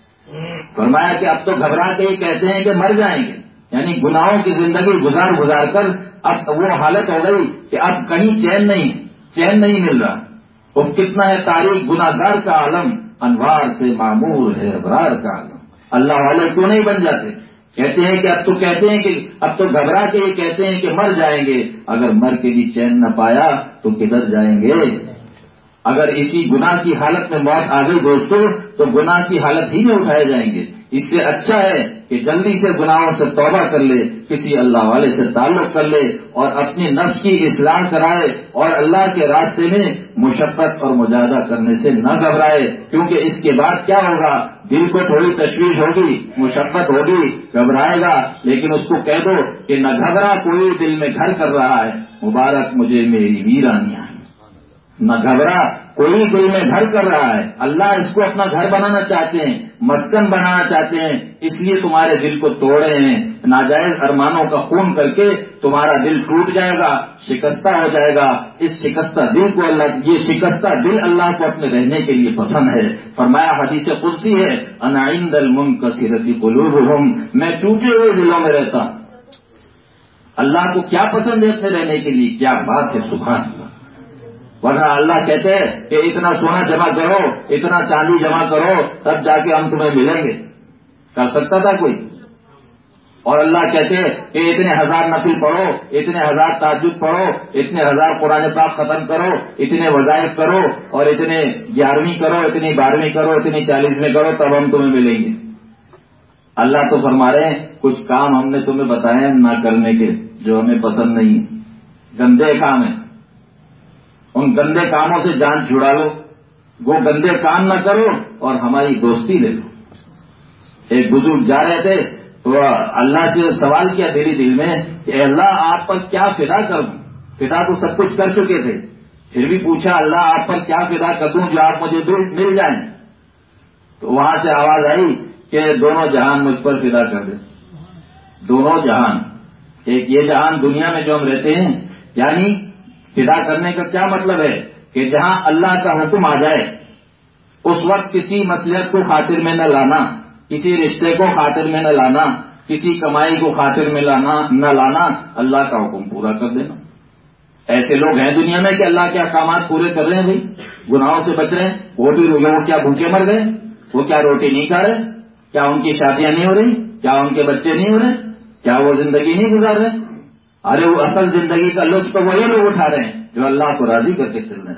S1: فرمایا کہ اب تو گھبرا کے ہی کہتے ہیں کہ مر جائیں گے، یعنی گناہوں کی زندگی گزار گزار کر اب وہ حالت ہو گئی کہ اب کہیں چین نہیں چین نہیں مل رہا. وہ کتنا ہے تاریخ گناہگار کا عالم، انوار سے معمور ہے ابرار کا عالم. اللہ والے کیوں نہیں بن جاتے. کہتے ہیں کہ اب تو کہتے ہیں کہ اب تو گھبرا کے یہ کہتے ہیں کہ مر جائیں گے. اگر مر کے بھی چین نہ پایا تو کدھر جائیں گے. اگر اسی گناہ کی حالت میں موت آ گئی دوستو تو گناہ کی حالت ہی میں اٹھائے جائیں گے. اس سے اچھا ہے کہ جلدی سے گناہوں سے توبہ کر لے، کسی اللہ والے سے تعلق کر لے اور اپنی نفس کی اصلاح کرائے اور اللہ کے راستے میں مشقت اور مجاہدہ کرنے سے نہ گھبرائے. کیونکہ اس کے بعد کیا ہوگا، دل کو تھوڑی تشویش ہوگی، مشقت ہوگی، گھبرائے گا، لیکن اس کو کہہ دو کہ نہ گھبرا کوئی دل میں گھر کر رہا ہے، مبارک مجھے میری ویرانیاں. نہ گھبرا کوئی دل میں گھر کر رہا ہے. اللہ اس کو اپنا گھر بنانا چاہتے ہیں، مسکن بنانا چاہتے ہیں، اس لیے تمہارے دل کو توڑے ہیں. ناجائز ارمانوں کا خون کر کے تمہارا دل ٹوٹ جائے گا، شکستہ ہو جائے گا. اس شکستہ دل کو اللہ یہ شکستہ دل اللہ کو اپنے رہنے کے لیے پسند ہے. فرمایا حدیث قدسی ہے انا عند المنکسرۃ قلوبہم، میں ٹوٹے ہوئے دلوں میں رہتا ہوں. اللہ کو کیا پسند ہے اپنے رہنے کے لیے، کیا بات ہے سبحان اللہ. ورنہ اللہ کہتے ہیں کہ اتنا سونا جمع کرو، اتنا چاندی جمع کرو، تب جا کے ہم تمہیں ملیں گے. کر سکتا تھا کوئی؟ اور اللہ کہتے ہیں کہ اتنے ہزار نفل پڑھو، اتنے ہزار تہجد پڑھو، اتنے ہزار قرآن پاک ختم کرو، اتنے وظائف کرو اور اتنے گیارہویں کرو، اتنی بارہویں کرو، اتنی چالیسویں کرو، تب ہم تمہیں ملیں گے. اللہ تو فرما رہے ہیں کچھ کام ہم نے تمہیں بتائے نہ کرنے کے جو ہمیں پسند نہیں ہے، گندے کام ہیں. ان گندے کاموں سے جان چھڑا لو. وہ گندے کام نہ کرو اور ہماری دوستی لے لو. ایک بزرگ جا رہے تھے تو اللہ سے سوال کیا میری دل میں کہ اللہ آپ پر کیا فدا کر دوں. فدا تو سب کچھ کر چکے تھے, پھر بھی پوچھا اللہ آپ پر کیا فدا کر دوں جو آپ مجھے مل جائیں. تو وہاں سے آواز آئی کہ دونوں جہان مجھ پر فدا کر دے. دونوں جہان, ایک یہ جہان دنیا میں جو ہم رہتے ہیں, یعنی فدا کرنے کا کیا مطلب ہے کہ جہاں اللہ کا حکم آ جائے اس وقت کسی مصلحت کو خاطر میں نہ لانا, کسی رشتے کو خاطر میں نہ لانا, کسی کمائی کو خاطر میں لانا نہ لانا, اللہ کا حکم پورا کر دینا. ایسے لوگ ہیں دنیا میں کہ اللہ کے احکامات پورے کر رہے ہیں, بھائی گناہوں سے بچ رہے ہیں, وہ بھی وہ کیا بھوکے مر گئے, وہ کیا روٹی نہیں کھا رہے, کیا ان کی شادیاں نہیں ہو رہی, کیا ان کے بچے نہیں ہو رہے, کیا وہ زندگی نہیں گزار رہے؟ ارے وہ اصل زندگی کا لطف تو وہی لوگ اٹھا رہے ہیں جو اللہ کو راضی کر کے چل رہے ہیں.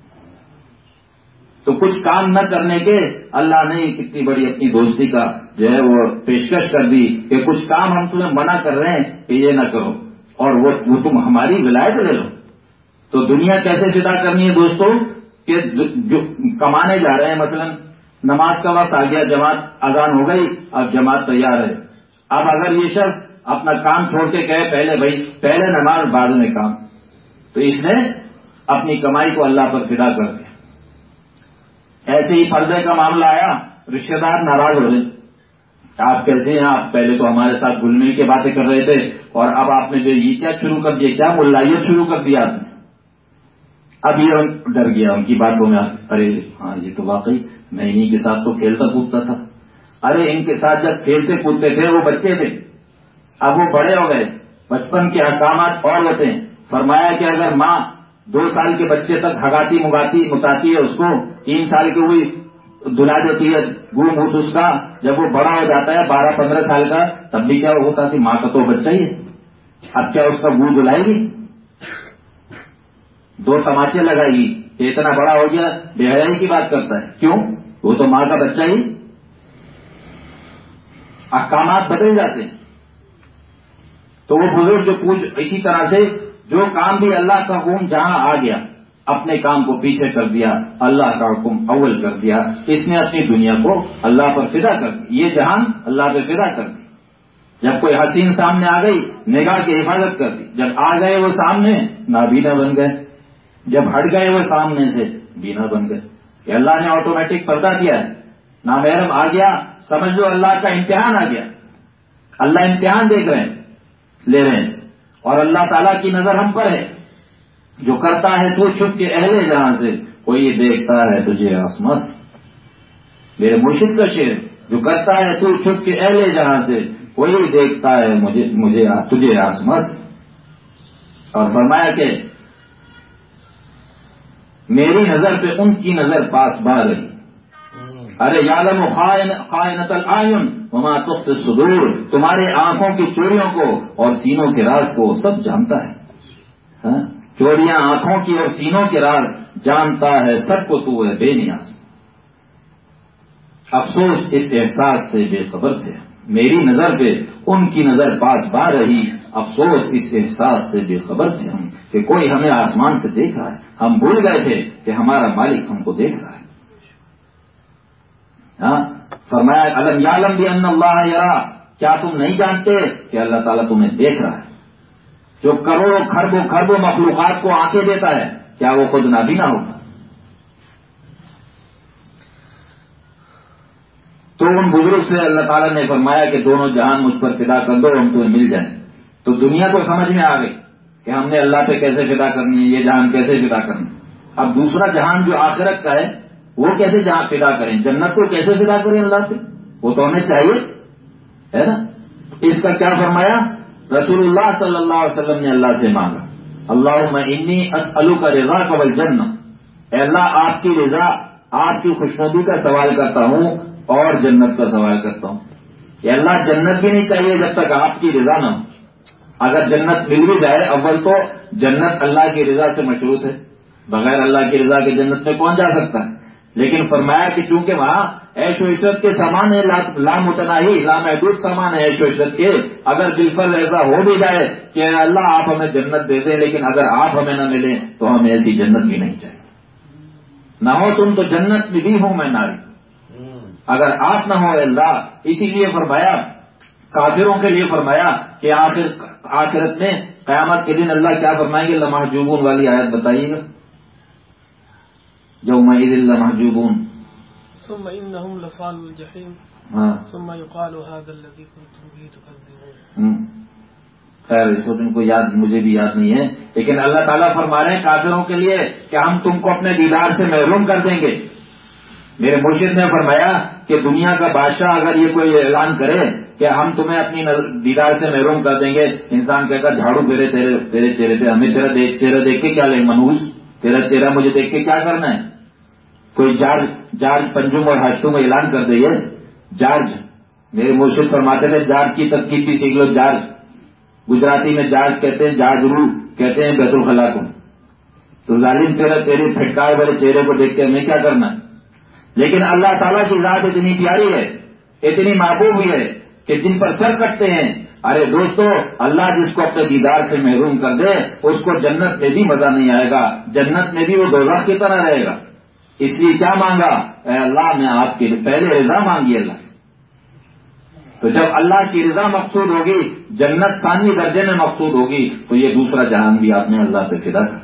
S1: تو کچھ کام نہ کرنے کے اللہ نے کتنی بڑی اپنی دوستی کا جو ہے وہ پیشکش کر دی کہ کچھ کام ہم تمہیں منع کر رہے ہیں کہ یہ نہ کرو, اور وہ, وہ تم ہماری ولایت لے لو. تو دنیا کیسے فدا کرنی ہے دوستوں کہ جو کمانے جا رہے ہیں, مثلا نماز کا وقت آ گیا, جماعت اذان ہو گئی, اب جماعت تیار ہے. اب اگر یہ شخص اپنا کام چھوڑ کے کہے پہلے بھائی پہلے نماز بعد میں کام, تو اس نے اپنی کمائی کو اللہ پر فدا کر دیا. ایسے ہی پردے کا معاملہ آیا, رشتے دار ناراض ہو رہے, آپ کیسے ہیں, آپ پہلے تو ہمارے ساتھ گل مل کے باتیں کر رہے تھے اور اب آپ نے جو یہ کیا شروع کر دیا, کیا ملائیت شروع کر دیا آپ نے. اب یہ ڈر گیا ان کی باتوں میں, ارے ہاں یہ تو واقعی میں انہیں کے ساتھ تو کھیلتا کودتا تھا. ارے ان کے ساتھ جب کھیلتے کودتے تھے وہ بچے تھے, اب وہ بڑے ہو گئے. بچپن کے احکامات اور ہوتے ہیں. فرمایا کہ اگر ماں دو سال کے بچے تک ہگاتی مگاتی متاتی ہے, اس کو تین سال کی ہوئی دلا دیتی ہے گو موت اس کا, جب وہ بڑا ہو جاتا ہے بارہ پندرہ سال کا, تب بھی کیا ہوتا تھی, ماں کا تو بچہ ہی ہے, اب کیا اس کا گو دلائے گی, دو تماچے لگائے گی کہ اتنا بڑا ہو گیا بے حیائی کی بات کرتا ہے. کیوں, وہ تو ماں کا بچہ ہی. احکامات بدل جاتے ہیں. تو وہ بزرگ جو پوچھ اسی طرح سے جو کام بھی اللہ کا حکم جہاں آ گیا اپنے کام کو پیچھے کر دیا, اللہ کا حکم اول کر دیا, اس نے اپنی دنیا کو اللہ پر فدا کر دی, یہ جہان اللہ پہ فدا کر دی. جب کوئی حسین سامنے آ گئی نگاہ کی حفاظت کر دی, جب آ گئے وہ سامنے نابینا بن گئے, جب ہٹ گئے وہ سامنے سے بینا بن گئے. کہ اللہ نے آٹومیٹک پردہ دیا ہے, نامحرم آ گیا, سمجھ لو اللہ کا امتحان آ گیا. اللہ امتحان دیکھ رہے ہیں, لے رہے ہیں, اور اللہ تعالیٰ کی نظر ہم پر ہے. جو کرتا ہے تو چھپ کے اہل جہاں سے, کوئی دیکھتا ہے تجھے آسماں سے. میرے مرشد کا شعر, جو کرتا ہے تو چھپ کے اہل جہاں سے, کوئی دیکھتا ہے مجھے مجھے تجھے آسماں سے. اور فرمایا کہ میری نظر پہ ان کی نظر پاس با رہی. ارے یعلم خائنۃ الاعین وما تخفی الصدور, تمہارے آنکھوں کی چوریوں کو اور سینوں کے راز کو سب جانتا ہے. ہاں؟ چوریاں آنکھوں کی اور سینوں کے راز جانتا ہے, سب کو تو ہے بے نیاز. افسوس اس احساس سے بے خبر تھے, میری نظر پہ ان کی نظر پاس با رہی. افسوس اس احساس سے بے خبر تھے ہم کہ کوئی ہمیں آسمان سے دیکھ رہا ہے, ہم بھول گئے تھے کہ ہمارا مالک ہم کو دیکھ رہا ہے. ہاں, فرمایا الم یعلم بان اللہ یرا, کیا تم نہیں جانتے کہ اللہ تعالیٰ تمہیں دیکھ رہا ہے. جو کروڑوں خربوں خربوں مخلوقات کو آنکھیں دیتا ہے, کیا وہ خود نابینا ہوگا؟ تو ان بزرگ سے اللہ تعالیٰ نے فرمایا کہ دونوں جہان مجھ پر فدا کر دو, ہم تمہیں مل جائیں. تو دنیا کو سمجھ میں آ گئی کہ ہم نے اللہ پہ کیسے فدا کرنی ہے, یہ جہان کیسے فدا کرنی. اب دوسرا جہان جو آخرت کا ہے وہ کیسے جہاں فدا کریں, جنت کو کیسے فدا کریں اللہ پہ, وہ تو ہمیں چاہیے ہے نا. اس کا کیا فرمایا, رسول اللہ صلی اللہ علیہ وسلم نے اللہ سے مانگا, اللہم انی اسألک رضاک والجنہ, اے اللہ آپ کی رضا آپ کی خوشنودی کا سوال کرتا ہوں اور جنت کا سوال کرتا ہوں. کہ اللہ جنت بھی نہیں چاہیے جب تک آپ کی رضا نہ ہو. اگر جنت مل بھی جائے, اول تو جنت اللہ کی رضا سے مشروط ہے, بغیر اللہ کی رضا کے جنت میں کون جا سکتا ہے. لیکن فرمایا کہ چونکہ وہاں عیش و عشرت کے سامان ہے, لامتناہی لامحدود سامان ہے عیش و عشرت کے, اگر بالکل ایسا ہو بھی جائے کہ اللہ آپ ہمیں جنت دے دیں, لیکن اگر آپ ہمیں نہ ملیں تو ہمیں ایسی جنت بھی نہیں چاہیے. نہ ہو تم تو جنت میں بھی ہوں میں ناری، اگر آپ نہ ہو اللہ. اسی لیے فرمایا کافروں کے لیے فرمایا کہ آخر آخرت میں قیامت کے دن اللہ کیا فرمائیں گے؟ لمحجوبون والی آیت بتائیے گا. یومئذ لمحجوبون
S2: ثم انہم لصالو الجحیم
S1: ہاں
S2: ثم یقال هذا الذی کنتم به تکذبون.
S1: خیر اس وقت ان کو یاد، مجھے بھی یاد نہیں ہے، لیکن اللہ تعالیٰ فرما رہے ہیں کافروں کے لیے کہ ہم تم کو اپنے دیدار سے محروم کر دیں گے. میرے مرشد نے فرمایا کہ دنیا کا بادشاہ اگر یہ کوئی اعلان کرے کہ ہم تمہیں اپنی دیدار سے محروم کر دیں گے، انسان کہتا جھاڑو پھیرے تیرے تیرے چہرے پہ، ہمیں تیرا چہرہ دیکھ کے کیا لیں منوس، تیرا چہرہ مجھے دیکھ کے کیا کرنا ہے؟ کوئی جارج جارج پنجم اور ہاشتوں میں اعلان کر دے. جارج میرے مرشد فرماتے تھے جارج کی ترکیب بھی سیکھ لو. جارج گجراتی میں جارج کہتے ہیں، جارج رو کہتے ہیں بیت الخلا کو. تو ظالم تیرا تیرے پھٹکارے والے چہرے کو دیکھ کے ہمیں کیا کرنا ہے؟ لیکن اللہ تعالیٰ کی ذات اتنی پیاری ہے، اتنی محبوب ہے کہ جن پر سر کٹتے ہیں. ارے دوستو، اللہ جس کو اپنے دیدار سے محروم کر دے اس کو جنت میں بھی مزہ نہیں آئے گا، جنت میں بھی وہ دوزخ کی طرح رہے گا. اس لیے کیا مانگا؟ اے اللہ میں آپ کی پہلے رضا مانگی اللہ. تو جب اللہ کی رضا مقصود ہوگی، جنت ثانوی درجے میں مقصود ہوگی، تو یہ دوسرا جہان بھی آپ نے اللہ پہ فدا کر.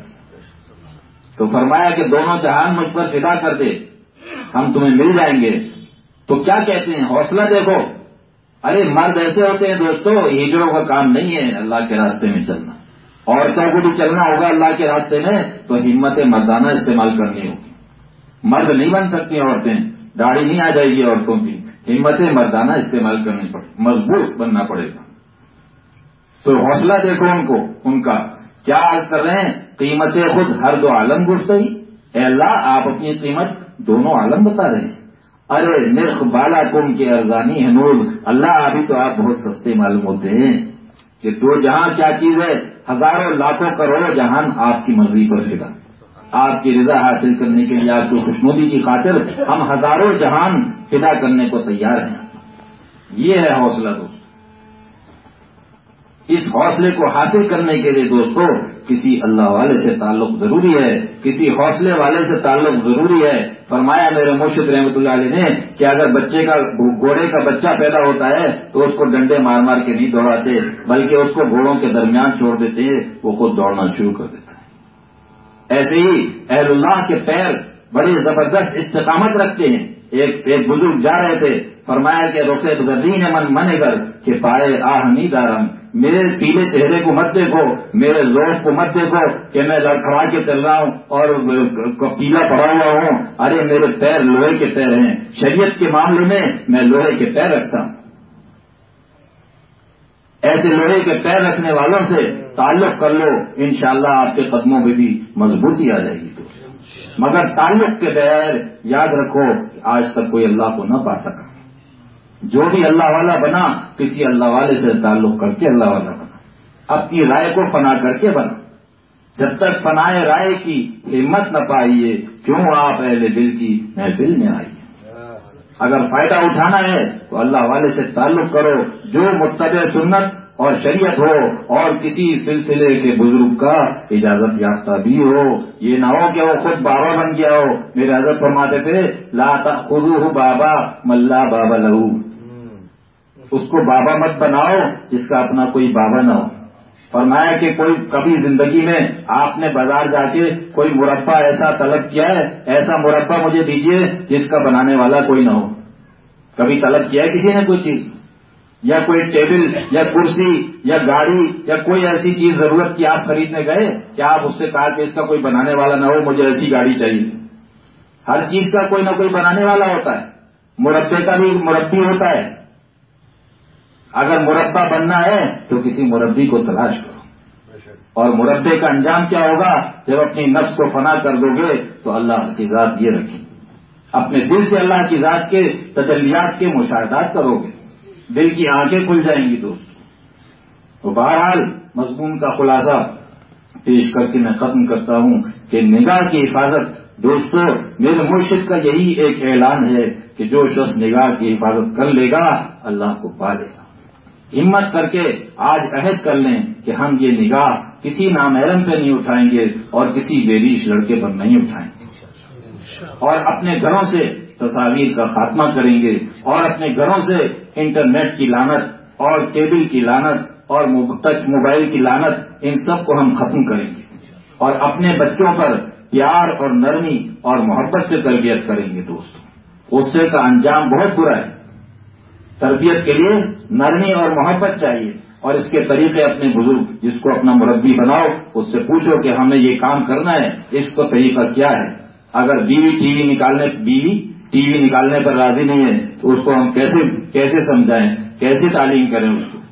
S1: تو فرمایا کہ دونوں جہان مجھ پر فدا کر دے، ہم تمہیں مل جائیں گے. تو کیا کہتے ہیں؟ حوصلہ دیکھو. ارے مرد ایسے ہوتے ہیں دوستو، ہجڑوں کا کام نہیں ہے اللہ کے راستے میں چلنا. عورتوں کو بھی چلنا ہوگا اللہ کے راستے میں تو ہمت مردانہ استعمال کرنی ہوگی. مرد نہیں بن سکتی عورتیں، داڑھی نہیں آ جائے گی عورتوں کی، ہمت مردانہ استعمال کرنی پڑے، مضبوط بننا پڑے گا. تو حوصلہ دیکھو ان کو، ان کا کیا عرض کر رہے ہیں؟ قیمت خود ہر دو عالم گفتگی. اے اللہ آپ اپنی قیمت دونوں عالم بتا رہے ہیں. ارے نرخ بالا کم کے ارزانی ہنوز، اللہ ابھی تو آپ بہت سستے معلوم ہوتے ہیں کہ دو جہاں کیا چیز ہے، ہزاروں لاکھوں کروڑوں جہان آپ کی مرضی پر فدا، آپ کی رضا حاصل کرنے کے لیے، آپ کی خوشنودی کی خاطر ہم ہزاروں جہان فدا کرنے کو تیار ہیں. یہ ہے حوصلہ دوست. اس حوصلے کو حاصل کرنے کے لیے دوستو کسی اللہ والے سے تعلق ضروری ہے، کسی حوصلے والے سے تعلق ضروری ہے. فرمایا میرے مرشد رحمۃ اللہ علیہ نے کہ اگر بچے کا گھوڑے کا بچہ پیدا ہوتا ہے تو اس کو ڈنڈے مار مار کے نہیں دوڑاتے، بلکہ اس کو گھوڑوں کے درمیان چھوڑ دیتے ہیں، وہ خود دوڑنا شروع کر دیتا ہے. ایسے ہی اہل اللہ کے پیر بڑی زبردست استقامت رکھتے ہیں. ایک ایک بزرگ جا رہے تھے، فرمایا کہ رخ زرین من من گر کہ پائے آہ نہیں دارم، میرے پیلے چہرے کو مت دیکھو، میرے ذوق کو مت دیکھو کہ میں لڑکھڑا کے چل رہا ہوں اور پیلا پڑا ہوا ہوں. ارے میرے پیر لوہے کے پیر ہیں، شریعت کے معاملے میں میں لوہے کے پیر رکھتا ہوں. ایسے لوہے کے پیر رکھنے والوں سے تعلق کر لو، انشاءاللہ آپ کے قدموں میں بھی مضبوطی آ جائے گی. مگر تعلق کے بغیر یاد رکھو آج تک کوئی اللہ کو نہ پا سکا. جو بھی اللہ والا بنا کسی اللہ والے سے تعلق کر کے اللہ والا بنا، اپنی رائے کو فنا کر کے بنا. جب تک فنائے رائے کی ہمت نہ پائیے کیوں آپ اہل دل کی محفل میں آئیے. اگر فائدہ اٹھانا ہے تو اللہ والے سے تعلق کرو، جو متبع سنت اور شریعت ہو اور کسی سلسلے کے بزرگ کا اجازت یافتہ بھی ہو. یہ نہ ہو کہ وہ خود بابا بن گیا ہو. میرے حضرت فرماتے تھے لا تأخذوه بابا من لا بابا له، اس کو بابا مت بناؤ جس کا اپنا کوئی بابا نہ ہو. فرمایا کہ کوئی کبھی زندگی میں آپ نے بازار جا کے کوئی مربع ایسا طلب کیا ہے، ایسا مربع مجھے دیجئے جس کا بنانے والا کوئی نہ ہو؟ کبھی طلب کیا ہے کسی نے کوئی چیز، یا کوئی ٹیبل یا کرسی یا گاڑی یا کوئی ایسی چیز ضرورت کی آپ خریدنے گئے کہ آپ اس سے کہا کہ اس کا کوئی بنانے والا نہ ہو، مجھے ایسی گاڑی چاہیے؟ ہر چیز کا کوئی نہ کوئی بنانے والا ہوتا ہے. مربے کا بھی مربی ہوتا ہے. اگر مربع بننا ہے تو کسی مربی کو تلاش کرو. اور مربے کا انجام کیا ہوگا؟ جب اپنی نفس کو فنا کر دو گے تو اللہ کی ذات یہ رکھیں، اپنے دل سے اللہ کی ذات کے تجلیات کے مشاہدات کرو گے، دل کی آنکھیں کھل جائیں گی دوست. تو بہرحال مضمون کا خلاصہ پیش کر کے میں ختم کرتا ہوں کہ نگاہ کی حفاظت دوستو میرے مرشد کا یہی ایک اعلان ہے کہ جو شخص نگاہ کی حفاظت کر لے گا اللہ کو پا لے گا. ہمت کر کے آج عہد کر لیں کہ ہم یہ نگاہ کسی نامحرم پہ نہیں اٹھائیں گے اور کسی بے ریش لڑکے پر نہیں اٹھائیں گے. اور اپنے گھروں سے تصاویر کا خاتمہ کریں گے اور اپنے گھروں سے انٹرنیٹ کی لعنت اور کیبل کی لعنت اور ٹچ موبائل کی لعنت ان سب کو ہم ختم کریں گے اور اپنے بچوں پر پیار اور نرمی اور محبت سے تربیت کریں گے. دوستوں غصے کا انجام بہت برا ہے. تربیت کے لیے نرمی اور محبت چاہیے اور اس کے طریقے اپنے بزرگ جس کو اپنا مربی بناؤ اس سے پوچھو کہ ہمیں یہ کام کرنا ہے اس کا طریقہ کیا ہے. اگر بیوی ٹی وی نکالنے بیوی ٹی وی نکالنے پر راضی نہیں ہے تو اس کو ہم کیسے کیسے سمجھائیں, کیسے تعلیم کریں اس کو.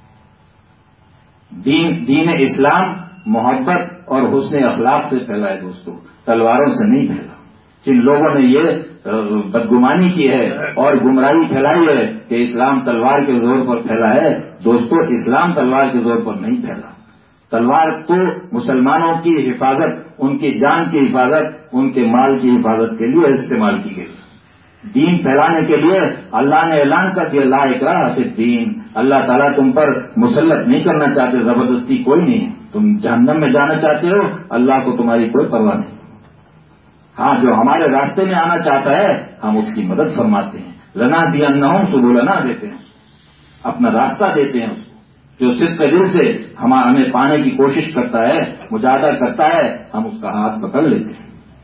S1: دین دین اسلام محبت اور حسن اخلاق سے پھیلا ہے دوستوں, تلواروں سے نہیں پھیلا. جن لوگوں نے یہ بدگمانی کی ہے اور گمراہی پھیلائی ہے کہ اسلام تلوار کے زور پر پھیلا ہے, دوستو اسلام تلوار کے زور پر نہیں پھیلا. تلوار تو مسلمانوں کی حفاظت, ان کی جان کی حفاظت, ان کے مال کی حفاظت کے لیے استعمال کی گئی. دین پھیلانے کے لیے اللہ نے اعلان کر دیا لا اکراہ فی الدین. اللہ تعالیٰ تم پر مسلط نہیں کرنا چاہتے, زبردستی کوئی نہیں. تم جہنم میں جانا چاہتے ہو, اللہ کو تمہاری کوئی پرواہ نہیں. ہاں جو ہمارے راستے میں آنا چاہتا ہے ہم اس کی مدد فرماتے ہیں. لنا دیا نہ سبولنا دیتے ہیں, اپنا راستہ دیتے ہیں اس کو. جو صدق دل سے ہمیں پانے کی کوشش کرتا ہے, مجاہدہ کرتا ہے, ہم اس کا ہاتھ پکڑ لیتے ہیں.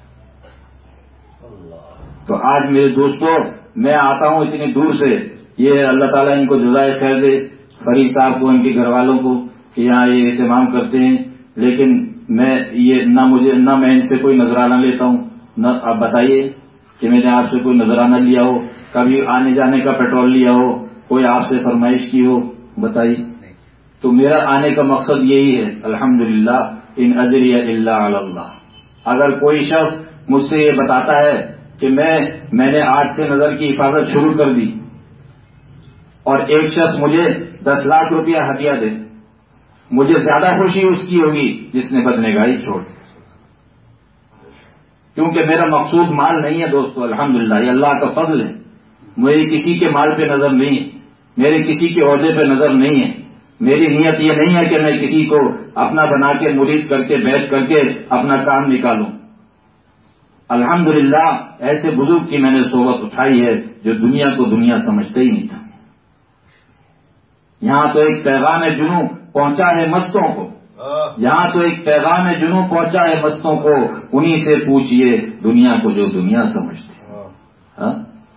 S1: تو آج میرے دوستوں میں آتا ہوں اتنی دور سے, یہ اللہ تعالیٰ ان کو جزائے خیر دے, فرید صاحب کو, ان کے گھر والوں کو, کہ یہاں یہ اہتمام کرتے ہیں. لیکن میں یہ نہ مجھے نہ میں ان سے کوئی نذرانہ لیتا ہوں, نہ آپ بتائیے کہ میں نے آپ سے کوئی نذرانہ لیا ہو, کبھی آنے جانے کا پیٹرول لیا ہو, کوئی آپ سے فرمائش کی ہو, بتائیے. تو میرا آنے کا مقصد یہی ہے, الحمدللہ ان اجری الا علی اللہ. اگر کوئی شخص مجھ سے یہ بتاتا ہے کہ میں میں نے آج سے نظر کی حفاظت شروع کر دی اور ایک شخص مجھے دس لاکھ روپیہ ہدیہ دے, مجھے زیادہ خوشی اس کی ہوگی جس نے بدنگاہی چھوڑ دی. کیونکہ میرا مقصود مال نہیں ہے دوستو, الحمدللہ یہ اللہ کا فضل ہے. میری کسی کے مال پہ نظر نہیں ہے, میرے کسی کے عہدے پہ نظر نہیں ہے. میری نیت یہ نہیں ہے کہ میں کسی کو اپنا بنا کے مرید کر کے بیٹھ کر کے اپنا کام نکالوں. الحمدللہ ایسے بزرگ کی میں نے صحبت اٹھائی ہے جو دنیا کو دنیا سمجھتا ہی نہیں تھا. یہاں تو ایک پیغام جنوں پہنچا ہے مستوں کو, یہاں تو ایک پیغام جنوں پہنچا ہے مستوں کو, انہی سے پوچھئے دنیا کو جو دنیا سمجھتے. ہاں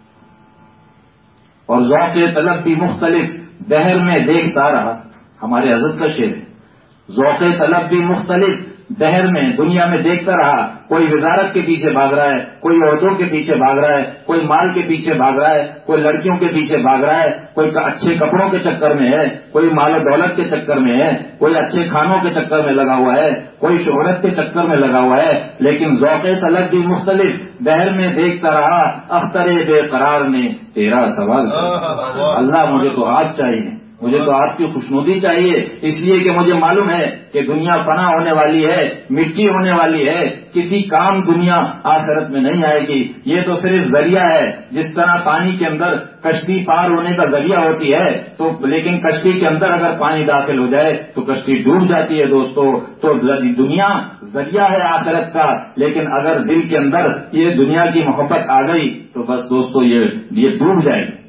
S1: اور ذوق طلب بھی مختلف بہر میں دیکھتا رہا, ہمارے حضرت کا شعر ہے. ذوق طلب بھی مختلف بہر میں دنیا میں دیکھتا رہا. کوئی وزارت کے پیچھے بھاگ رہا ہے, کوئی عہدوں کے پیچھے بھاگ رہا ہے, کوئی مال کے پیچھے بھاگ رہا ہے, کوئی لڑکیوں کے پیچھے بھاگ رہا ہے, کوئی اچھے کپڑوں کے چکر میں ہے, کوئی مال و دولت کے چکر میں ہے, کوئی اچھے کھانوں کے چکر میں لگا ہوا ہے, کوئی شہرت کے چکر میں لگا ہوا ہے. لیکن ذوق طلب بھی مختلف بہر میں دیکھتا رہا. اختر بے قرار نے تیرا سوال کیا. اللہ مجھے تو آپ چاہیے, مجھے تو آپ کی خوشنودی چاہیے, اس لیے کہ مجھے معلوم ہے کہ دنیا فنا ہونے والی ہے, مٹی ہونے والی ہے, کسی کام دنیا آخرت میں نہیں آئے گی. یہ تو صرف ذریعہ ہے, جس طرح پانی کے اندر کشتی پار ہونے کا ذریعہ ہوتی ہے, تو لیکن کشتی کے اندر اگر پانی داخل ہو جائے تو کشتی ڈوب جاتی ہے دوستو. تو دنیا ذریعہ ہے آخرت کا, لیکن اگر دل کے اندر یہ دنیا کی محبت آ گئی تو بس دوستو یہ یہ ڈوب جائے گی.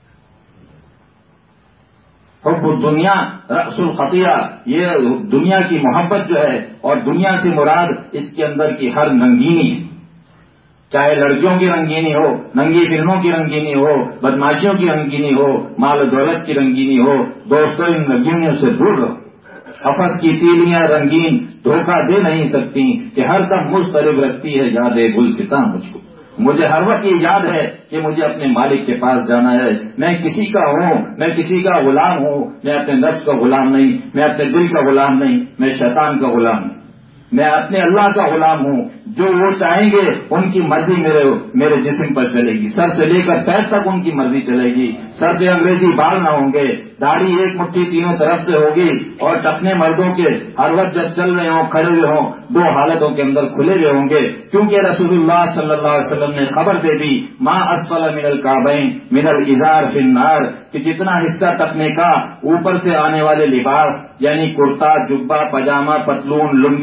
S1: حب الدنیا رأس الخطیہ, یہ دنیا کی محبت جو ہے اور دنیا سے مراد اس کے اندر کی ہر رنگینی ہے, چاہے لڑکیوں کی رنگینی ہو, ننگی فلموں کی رنگینی ہو, بدماشیوں کی رنگینی ہو, مال و دولت کی رنگینی ہو. دوستوں ان رنگینیوں سے دور رہو. حفظ کی تیلیاں رنگین دھوکہ دے نہیں سکتی کہ ہر دم مضطرب رکھتی ہے یاد گلستاں مجھ کو. مجھے ہر وقت یہ یاد ہے کہ مجھے اپنے مالک کے پاس جانا ہے. میں کسی کا ہوں, میں کسی کا غلام ہوں, میں اپنے نفس کا غلام نہیں, میں اپنے دل کا غلام نہیں, میں شیطان کا غلام نہیں, میں اپنے اللہ کا غلام ہوں. جو وہ چاہیں گے ان کی مرضی میرے میرے جسم پر چلے گی, سر سے لے کر پیر تک ان کی مرضی چلے گی. سر پہ انگریزی بال نہ ہوں گے, داڑھی ایک مٹھی تینوں طرف سے ہوگی, اور ٹخنے مردوں کے ہر وقت جب چل رہے ہوں کھڑے ہوئے ہوں دو حالتوں کے اندر کھلے ہوئے ہوں گے. کیونکہ رسول اللہ صلی اللہ علیہ وسلم نے خبر دے دی ما اسفل من الکعبین من الازار فی النار, کہ جتنا حصہ ٹخنے کا اوپر سے آنے والے لباس یعنی کرتا, جبہ, پاجامہ, پتلون, لنگی,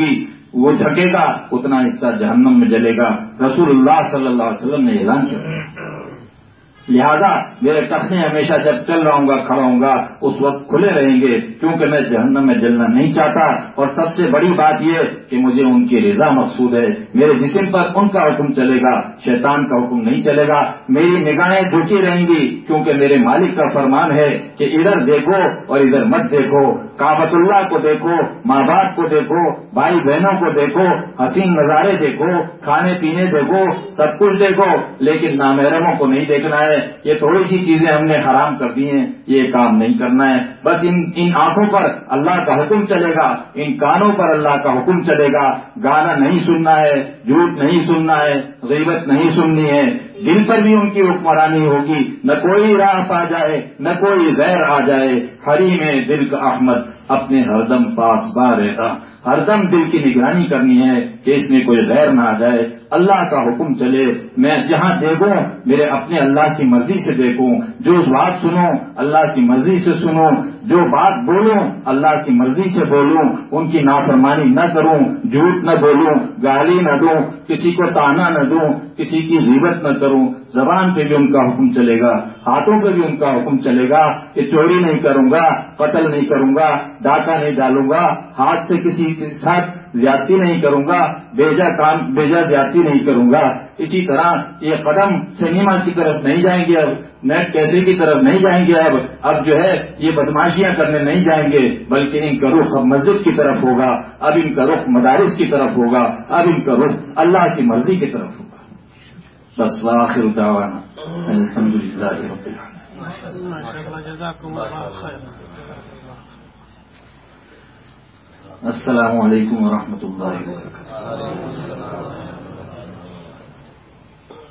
S1: وہ جھکے گا اتنا حصہ جہنم میں جلے گا. رسول اللہ صلی اللہ علیہ وسلم نے اعلان کیا. لہذا میرے تخنے ہمیشہ جب چل رہا ہوں گا کھڑا ہوں گا اس وقت کھلے رہیں گے کیونکہ میں جہنم میں جلنا نہیں چاہتا. اور سب سے بڑی بات یہ کہ مجھے ان کی رضا مقصود ہے. میرے جسم پر ان کا حکم چلے گا, شیطان کا حکم نہیں چلے گا. میری نگاہیں جھکی رہیں گی کیونکہ میرے مالک کا فرمان ہے کہ ادھر دیکھو اور ادھر مت دیکھو. کعبۃ اللہ کو دیکھو, ماں باپ کو دیکھو, بھائی بہنوں کو دیکھو, حسین نظارے دیکھو, کھانے پینے دیکھو, سب کچھ دیکھو, لیکن نامحرموں کو نہیں دیکھنا ہے. یہ تھوڑی سی چیزیں ہم نے حرام کر دی ہیں, یہ کام نہیں کرنا ہے. بس ان ان آنکھوں پر اللہ کا حکم چلے گا, ان کانوں پر اللہ کا حکم چلے گا. گانا نہیں سننا ہے, جھوٹ نہیں سننا ہے, غیبت نہیں سننی ہے. دل پر بھی ان کی حکمرانی ہوگی, نہ کوئی راہ پا جائے نہ کوئی غیر آ جائے. حریم دل کا احمد اپنے ہردم پاس با رہتا. ہردم دل کی نگرانی کرنی ہے کہ اس میں کوئی غیر نہ آ جائے. اللہ کا حکم چلے, میں جہاں دیکھوں میرے اپنے اللہ کی مرضی سے دیکھوں. جو بات سنوں اللہ کی مرضی سے سنوں, جو بات بولوں اللہ کی مرضی سے بولوں. ان کی نافرمانی نہ کروں, جھوٹ نہ بولوں, گالی نہ دوں, کسی کو تانا نہ دوں, کسی کی غیبت نہ کروں. زبان پہ بھی ان کا حکم چلے گا, ہاتھوں پہ بھی ان کا حکم چلے گا کہ چوری نہیں کروں گا, قتل نہیں کروں گا, ڈاکہ نہیں ڈالوں گا, ہاتھ سے کسی کے ساتھ زیادتی نہیں کروں گا, بیجا کام بیجا زیادتی نہیں کروں گا. اسی طرح یہ قدم سنیما کی طرف نہیں جائیں گے, اب نیٹ کیفے کی طرف نہیں جائیں گے, اب اب جو ہے یہ بدماشیاں کرنے نہیں جائیں گے, بلکہ ان کا رخ اب مسجد کی طرف ہوگا, اب ان کا رخ مدارس کی طرف ہوگا, اب ان کا رخ اللہ کی مرضی کی طرف ہوگا. بس وآخر دعوانا الحمدللہ رب العالمین. السلام علیکم ورحمۃ اللہ وبرکاتہ.